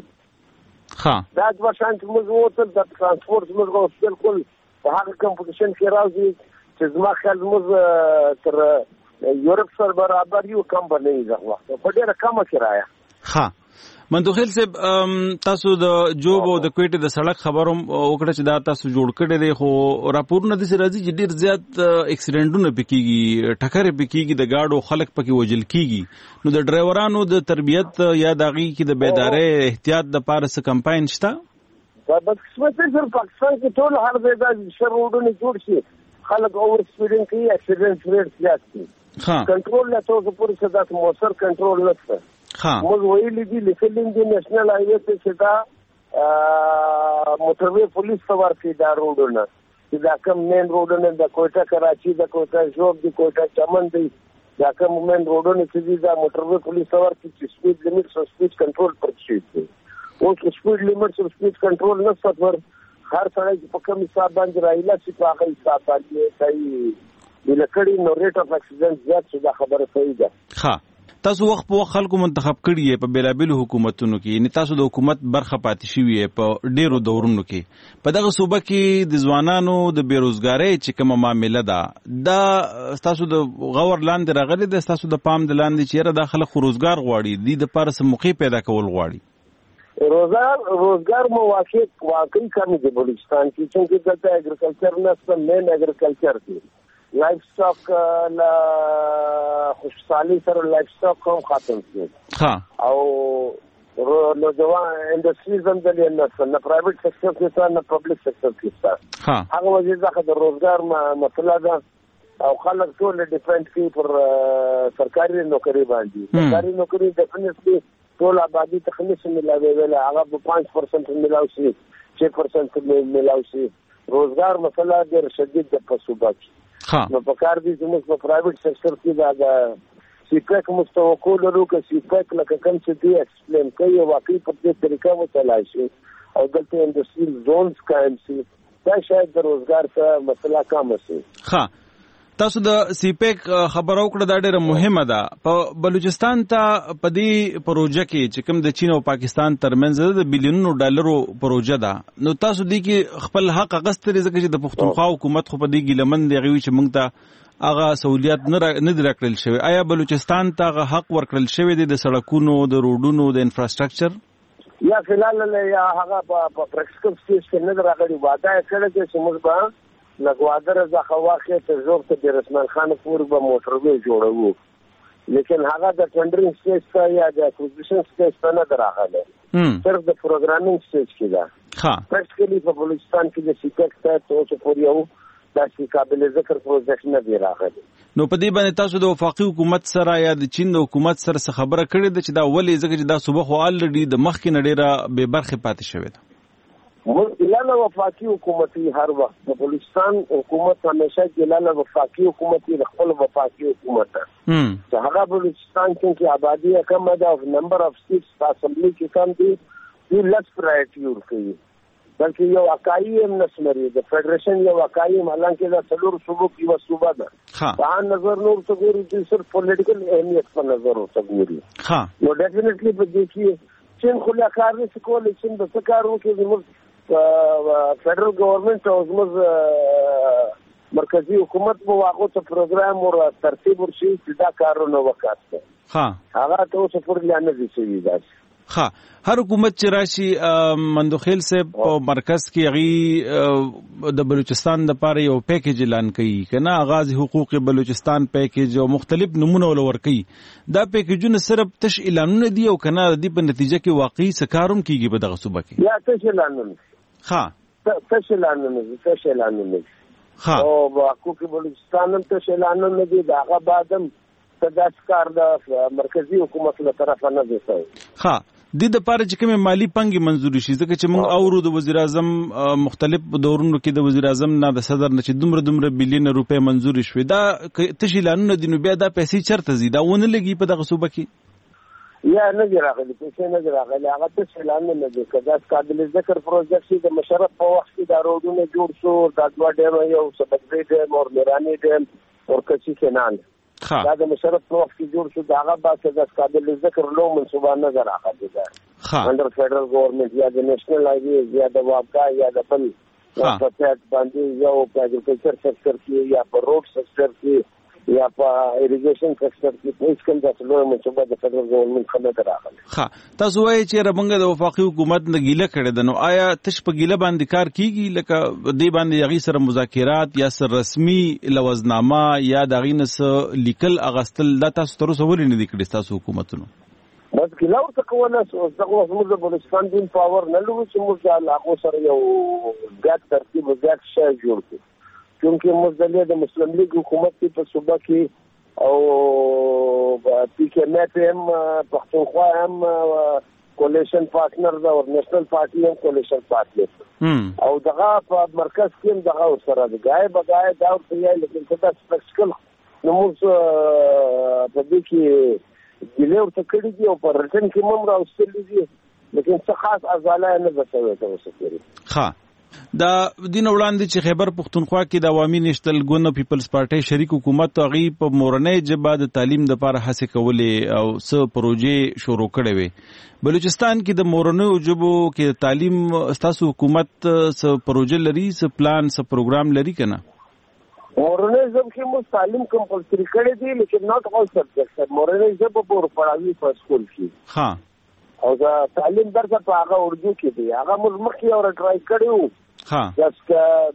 جوړلی. ها دا د واشنګ موږ وته د ترانسپورت موږ بالکل په هغه کمپټیشن کې راځي چې زما خیال موږ تر یورپ سره برابر یو کم باندې ځغوا په ډیره کم کرایه. ها مندوخیل صاحب تاسو د جوب او د کوټې د سړک خبروم وکړه چې دا تاسو جوړ کړی دی خو راپورونه د راځي چې ډیر زیات اکسیډنټونه پکېږي ټکرې پکېږي د گاډو خلک پکې وجل کیږي نو د ډرایورانو د تربیت یا دغې کې د بیدارۍ احتیاط د پاره څه کمپاین شته؟ دا بس څه چې پاکستان کې ټول هر ځای د شروډونه جوړ شي خلک اوور سپیډینګ کوي اکسیډنټ ریټ زیات دي. ها کنټرول لا څو پورې څه د موثر کنټرول نشته. ها موږ ویلي دي لیکلین دي نېشنل هایوے ته چې دا موټروي پولیس څور کې دا روډونه چې دا کوم مین روډونه د کوټه کراچي د کوټه جوب د کوټه چمن دی دا کوم مین روډونه چې دا موټروي پولیس څور کې چې سپیډ لیمټ او سپیډ کنټرول پر شي دي او چې سپیډ لیمټ او سپیډ کنټرول نه ستور هر سړی په کوم حساب باندې راځي چې په هغه حساب باندې کوي د لکړی نو ریټ اف اکسیډنټ زیات شو دا خبره صحیح ده. ها تاسو وخت په وخت خلکو منتخب کړی په بیلابل حکومتونو کې یعنی تاسو د حکومت برخه پاتې شوی په ډیرو دورونو کې په دغه صوبه کې د ځوانانو د بیروزګارۍ چې کومه معاملې ده دا تاسو د غور لاندې راغلي د تاسو د پام د لاندې چیرې د خلک روزګار غواړي د لپاره سم موقع پیدا کول غواړي. روزګار روزګار مواقع واقعي کمی دي بلوچستان کې چې دلته اګریکلچر نه مین اګریکلچر دی لایف سټاک لا خوشحالي سره لایف سټاک هم ختم شي. ها او نو ځوان انډستریز هم د نه پرایویټ سېکټر کې څه نه پبلک سېکټر کې څه ها هغه وجه ځکه د روزګار مسله ده او خلک ټول ډیپند کوي پر سرکاري نوکری باندې. سرکاري نوکری ډیفینټلی ټول آبادی ته خمس ملاوي ویل هغه په پنځه پرسنټ ملاوي شي چې پرسنټ ملاوي شي روزګار مسله ډېر شدید د پسوبه ها نو په کار دي چې په پرایویټ سېکټر کې دا د سیپک مستوکو لرو که سیپک لکه کوم چې دی ایکسپلین کوي واقعي په دې طریقه وتلای شي او دلته انډستریل زونز قائم شي دا شاید د روزګار څخه مسله کم شي. ها تاسو د سیپیک خبرو کړه دا ډیره مهمه ده. په بلوچستان ته په دې پروژه کې چې کوم د چین او پاکستان ترمنځ د بلیونونو ډالرو پروژه ده نو تاسو دې کې خپل حق غستري ځکه چې د پښتونخوا حکومت خو په دې ګلمن دی غوي چې موږ ته هغه سہولیات نه نه درکړل شوی. آیا بلوچستان ته هغه حق ورکړل شوی دی د سړکونو د روډونو د انفراستراکچر یا فلال یا هغه په پریکټیکل سټیج کې نه راغلی وعده کړی چې موږ به لګوادر ځخه واخې ته زوړ ته د رسمان خان پور به موټروي جوړو لیکن هغه د ټندرینګ سټیج ته یا د اکوزیشن سټیج ته نه دراغله صرف د پروګرامینګ سټیج کې ده. ها پریکټیکلی په بلوچستان کې د سیکټ ته توڅ پورې یو داسې قابل ذکر پروجیکټ نه دی راغلی. نو په دې باندې تاسو د وفاقي حکومت سره یا د چین د حکومت سره څه خبره کړې ده چې دا ولې ځکه چې دا صوبه خو الریډي د مخکې نه ډېره بې برخې پاتې شوې ده؟ اعلان وفاقي حکومتي هر وخت د بلوچستان حکومت همیشه اعلان وفاقي حکومتي خپل وفاقي حکومت چې هغه بلوچستان کې آبادی کم ده او نمبر اف سیټس په اسمبلی کې کم دي دی لس پرایورټي ورکوي بلکې یو اکایي هم نسمري د فدریشن یو اکایي مالان کې د څلور صوبو کې و صوبه ده په نظر نور څه ګوري چې صرف پولیټیکل اهمیت په نظر ورته ګوري. ها نو ډیفینیټلی په دې کې چین خو لا کار نه کولای چې د څه کار وکړي زموږ فدرال گورنمنت او زموږ مرکزی حکومت په واقع ته پروګرام او ترتیب ورشي چې دا کارونه وکړي. ها هغه ته اوس پر لانه دي شي دا. ها هر حکومت چې راشي مندوخیل صاحب په مرکز کې غي د بلوچستان د پاره یو پیکیج اعلان کوي کنه آغاز حقوق بلوچستان پیکیج او مختلف نمونه ولور کوي. دا پیکیجونه صرف تش اعلانونه دي او کنه د دې په نتیجه کې واقعي سکاروم کیږي په دغه صوبه کې یا تش اعلانونه. ها تش اعلانونه تش اعلانونه ها او حقوق بلوچستان هم تش اعلانونه دي دا هغه بعدم تداسکار د مرکزی حکومت له طرفه نه دي. ها د د پاره چې کومه مالی پنګي منزوري شي ځکه چې موږ اورو د وزیر اعظم مختلف دورونو کې د وزیر اعظم نه د صدر نه چې دومره دومره بلیون روپے منزوري شوې دا تشیلانونه د نو بیا دا پیسې چرته زی دا ونه لګي په دغه صوبه کې یا نه راغلي پیسې نه راغلي هغه تشیلانونه نه دي کدا قابل ذکر پروجیکټ د مشرف په وخت کې دا روډونه جوړ شو دا دوه ډېر یو سبقې ډېر اور میرانی ډېر اور کچي کینال دا د مشرف په وخت کې جوړ شو دا هغه باسه د قابل ذکر لو منصوبه نظر راغلی ده انډر فدرال گورنمنت یا د نېشنل هایویز یا د واپکا یا د بل په پټ باندې یو په اګریکلچر سېکټر کې یا په روډ سېکټر کې یا په اریګیشن سېکټر کې په هیڅ کوم ځای لوی منصوبه د فدرال گورنمنت څخه راغلی. ها تاسو وایي چې ربنګ د وفاقي حکومت نه ګیله کړی ده نو آیا تش په ګیله باندې کار کیږي لکه دې باندې یغي سره مذاکرات یا سر رسمي لوزنامه یا دغه نس لیکل اغستل دا تاسو تر اوسه ولې نه دی کړی تاسو حکومتونو؟ بس ګیله ورته کوله دغه زموږ د بلوچستان دین پاور نه لرو چې موږ له هغه سره یو ګډ ترتیب او ګډ شی جوړ کړو چونکه مزدلیه د مسلم لیگ حکومت په صوبه کې او پی کې مې هم پښتونخوا هم کولیشن پارټنر دا او نېشنل پارټي هم کولیشن پارټنر او دغه په مرکز کې هم دغه سره د غای بغای دا او یې لیکن څه سپیشل نو موږ په دې کې ګلیو ته کړی دی او په رټن کې موږ راوستل دي لیکن څه خاص ازاله نه بچوي تاسو کوي. ها دا دین وړاندې چې خیبر پختونخوا کې د عوامي نېشنل ګوند پیپلز پارټي شریک حکومت غي په مورنۍ جبه د تعلیم د لپاره هڅه کولې او څه پروژې شروع کړې وي. بلوچستان کې د مورنۍ جبو کې تعلیم ستاسو حکومت څه پروژې لري څه پلان څه پروګرام لري کنه؟ مورنۍ جب کې مو تعلیم کمپلسري کړی دی لیکن ناٹ اول سبجیکټس مورنۍ جب په پړاوي په سکول کې ها او دا تعلیم درته په هغه اردو کې دی هغه موږ مخکې اور ټرای کړو ها جست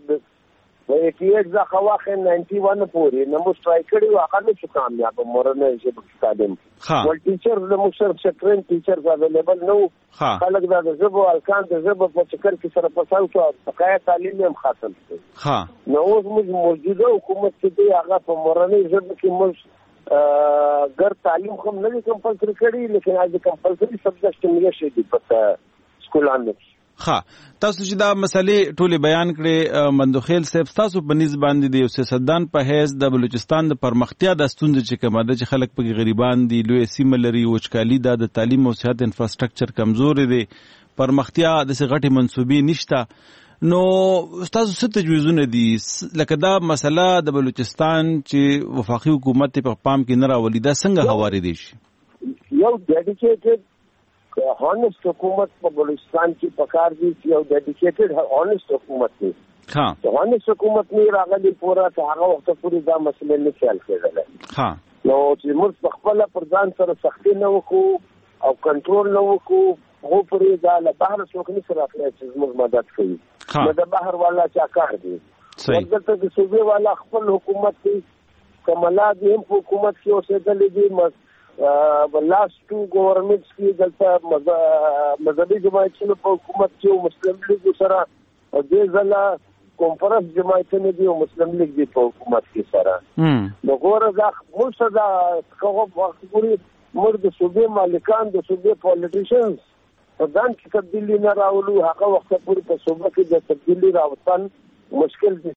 د ایټي ایټ ځخه واخه ناینټي ون پورې نو موږ ټرای کړو هغه نه شو کامیاب مورنۍ جب تعلیم ول ټیچر د مشر شټرین ټیچر اویلیبل نو خلک دا د زبو الکان د زبو په چکر کې سره پساو شو بقایا تعلیم هم خاصل ها نو اوس موږ موجوده حکومت کې دی هغه په مورنۍ جب کې موږ ګر تعلیم هم نه کمپلسري کړی لیکن از کمپلسري سبجیکټ نه شي دی په سکولانو ها تاسو چې دا مسلې ټولې بیان کړې مندوخیل صاحب تاسو په نسبت باندې د سیاستدان په حیث د بلوچستان د پرمختیا د ستونزې چې کومه ده چې خلک په غریبان دي لوی سیمه لري وچکالي ده د تعلیم او صحت انفراستراکچر کمزوري دي پرمختیا د سغټي منسوبي نشته نو تاسو څه تجویزونه دي لکه دا مسله د بلوچستان چې وفاقي حکومت په پام کې نه راولي دا څنګه هواري دي شي یو ډیډیکیټډ هانست حکومت په بلوچستان کې پکار دي یو ډیډیکیټډ هانست حکومت دی ها هانست حکومت نه راغلي پورا ته هغه وخت پورې دا مسله نه خیال کېدل ها نو چې موږ خپل پر ځان سره سختي نه وکړو او کنټرول نه وکړو هو پرې دا له بهر څوک نه سره خپل چې موږ مدد کوي نو د بهر والا چا کار دی ورته د صوبې والا خپل حکومت دی کملا دی حکومت کې اوسېدلې دي لاست ټو ګورنمنټس کې دلته مذهبي جماعتونو په حکومت کې مسلم لیگ سره او دې ځله کنفرانس جماعتونه دي او مسلم لیگ دی په حکومت کې سره نو ګوره دا موږ دا کومه وخت پوری موږ د صوبې مالکان د صوبې پولیټیشنز په ځان کې تبدیلی نه راولو هغه وخت پورې په صوبه کې د تبدیلی راوستن مشکل دي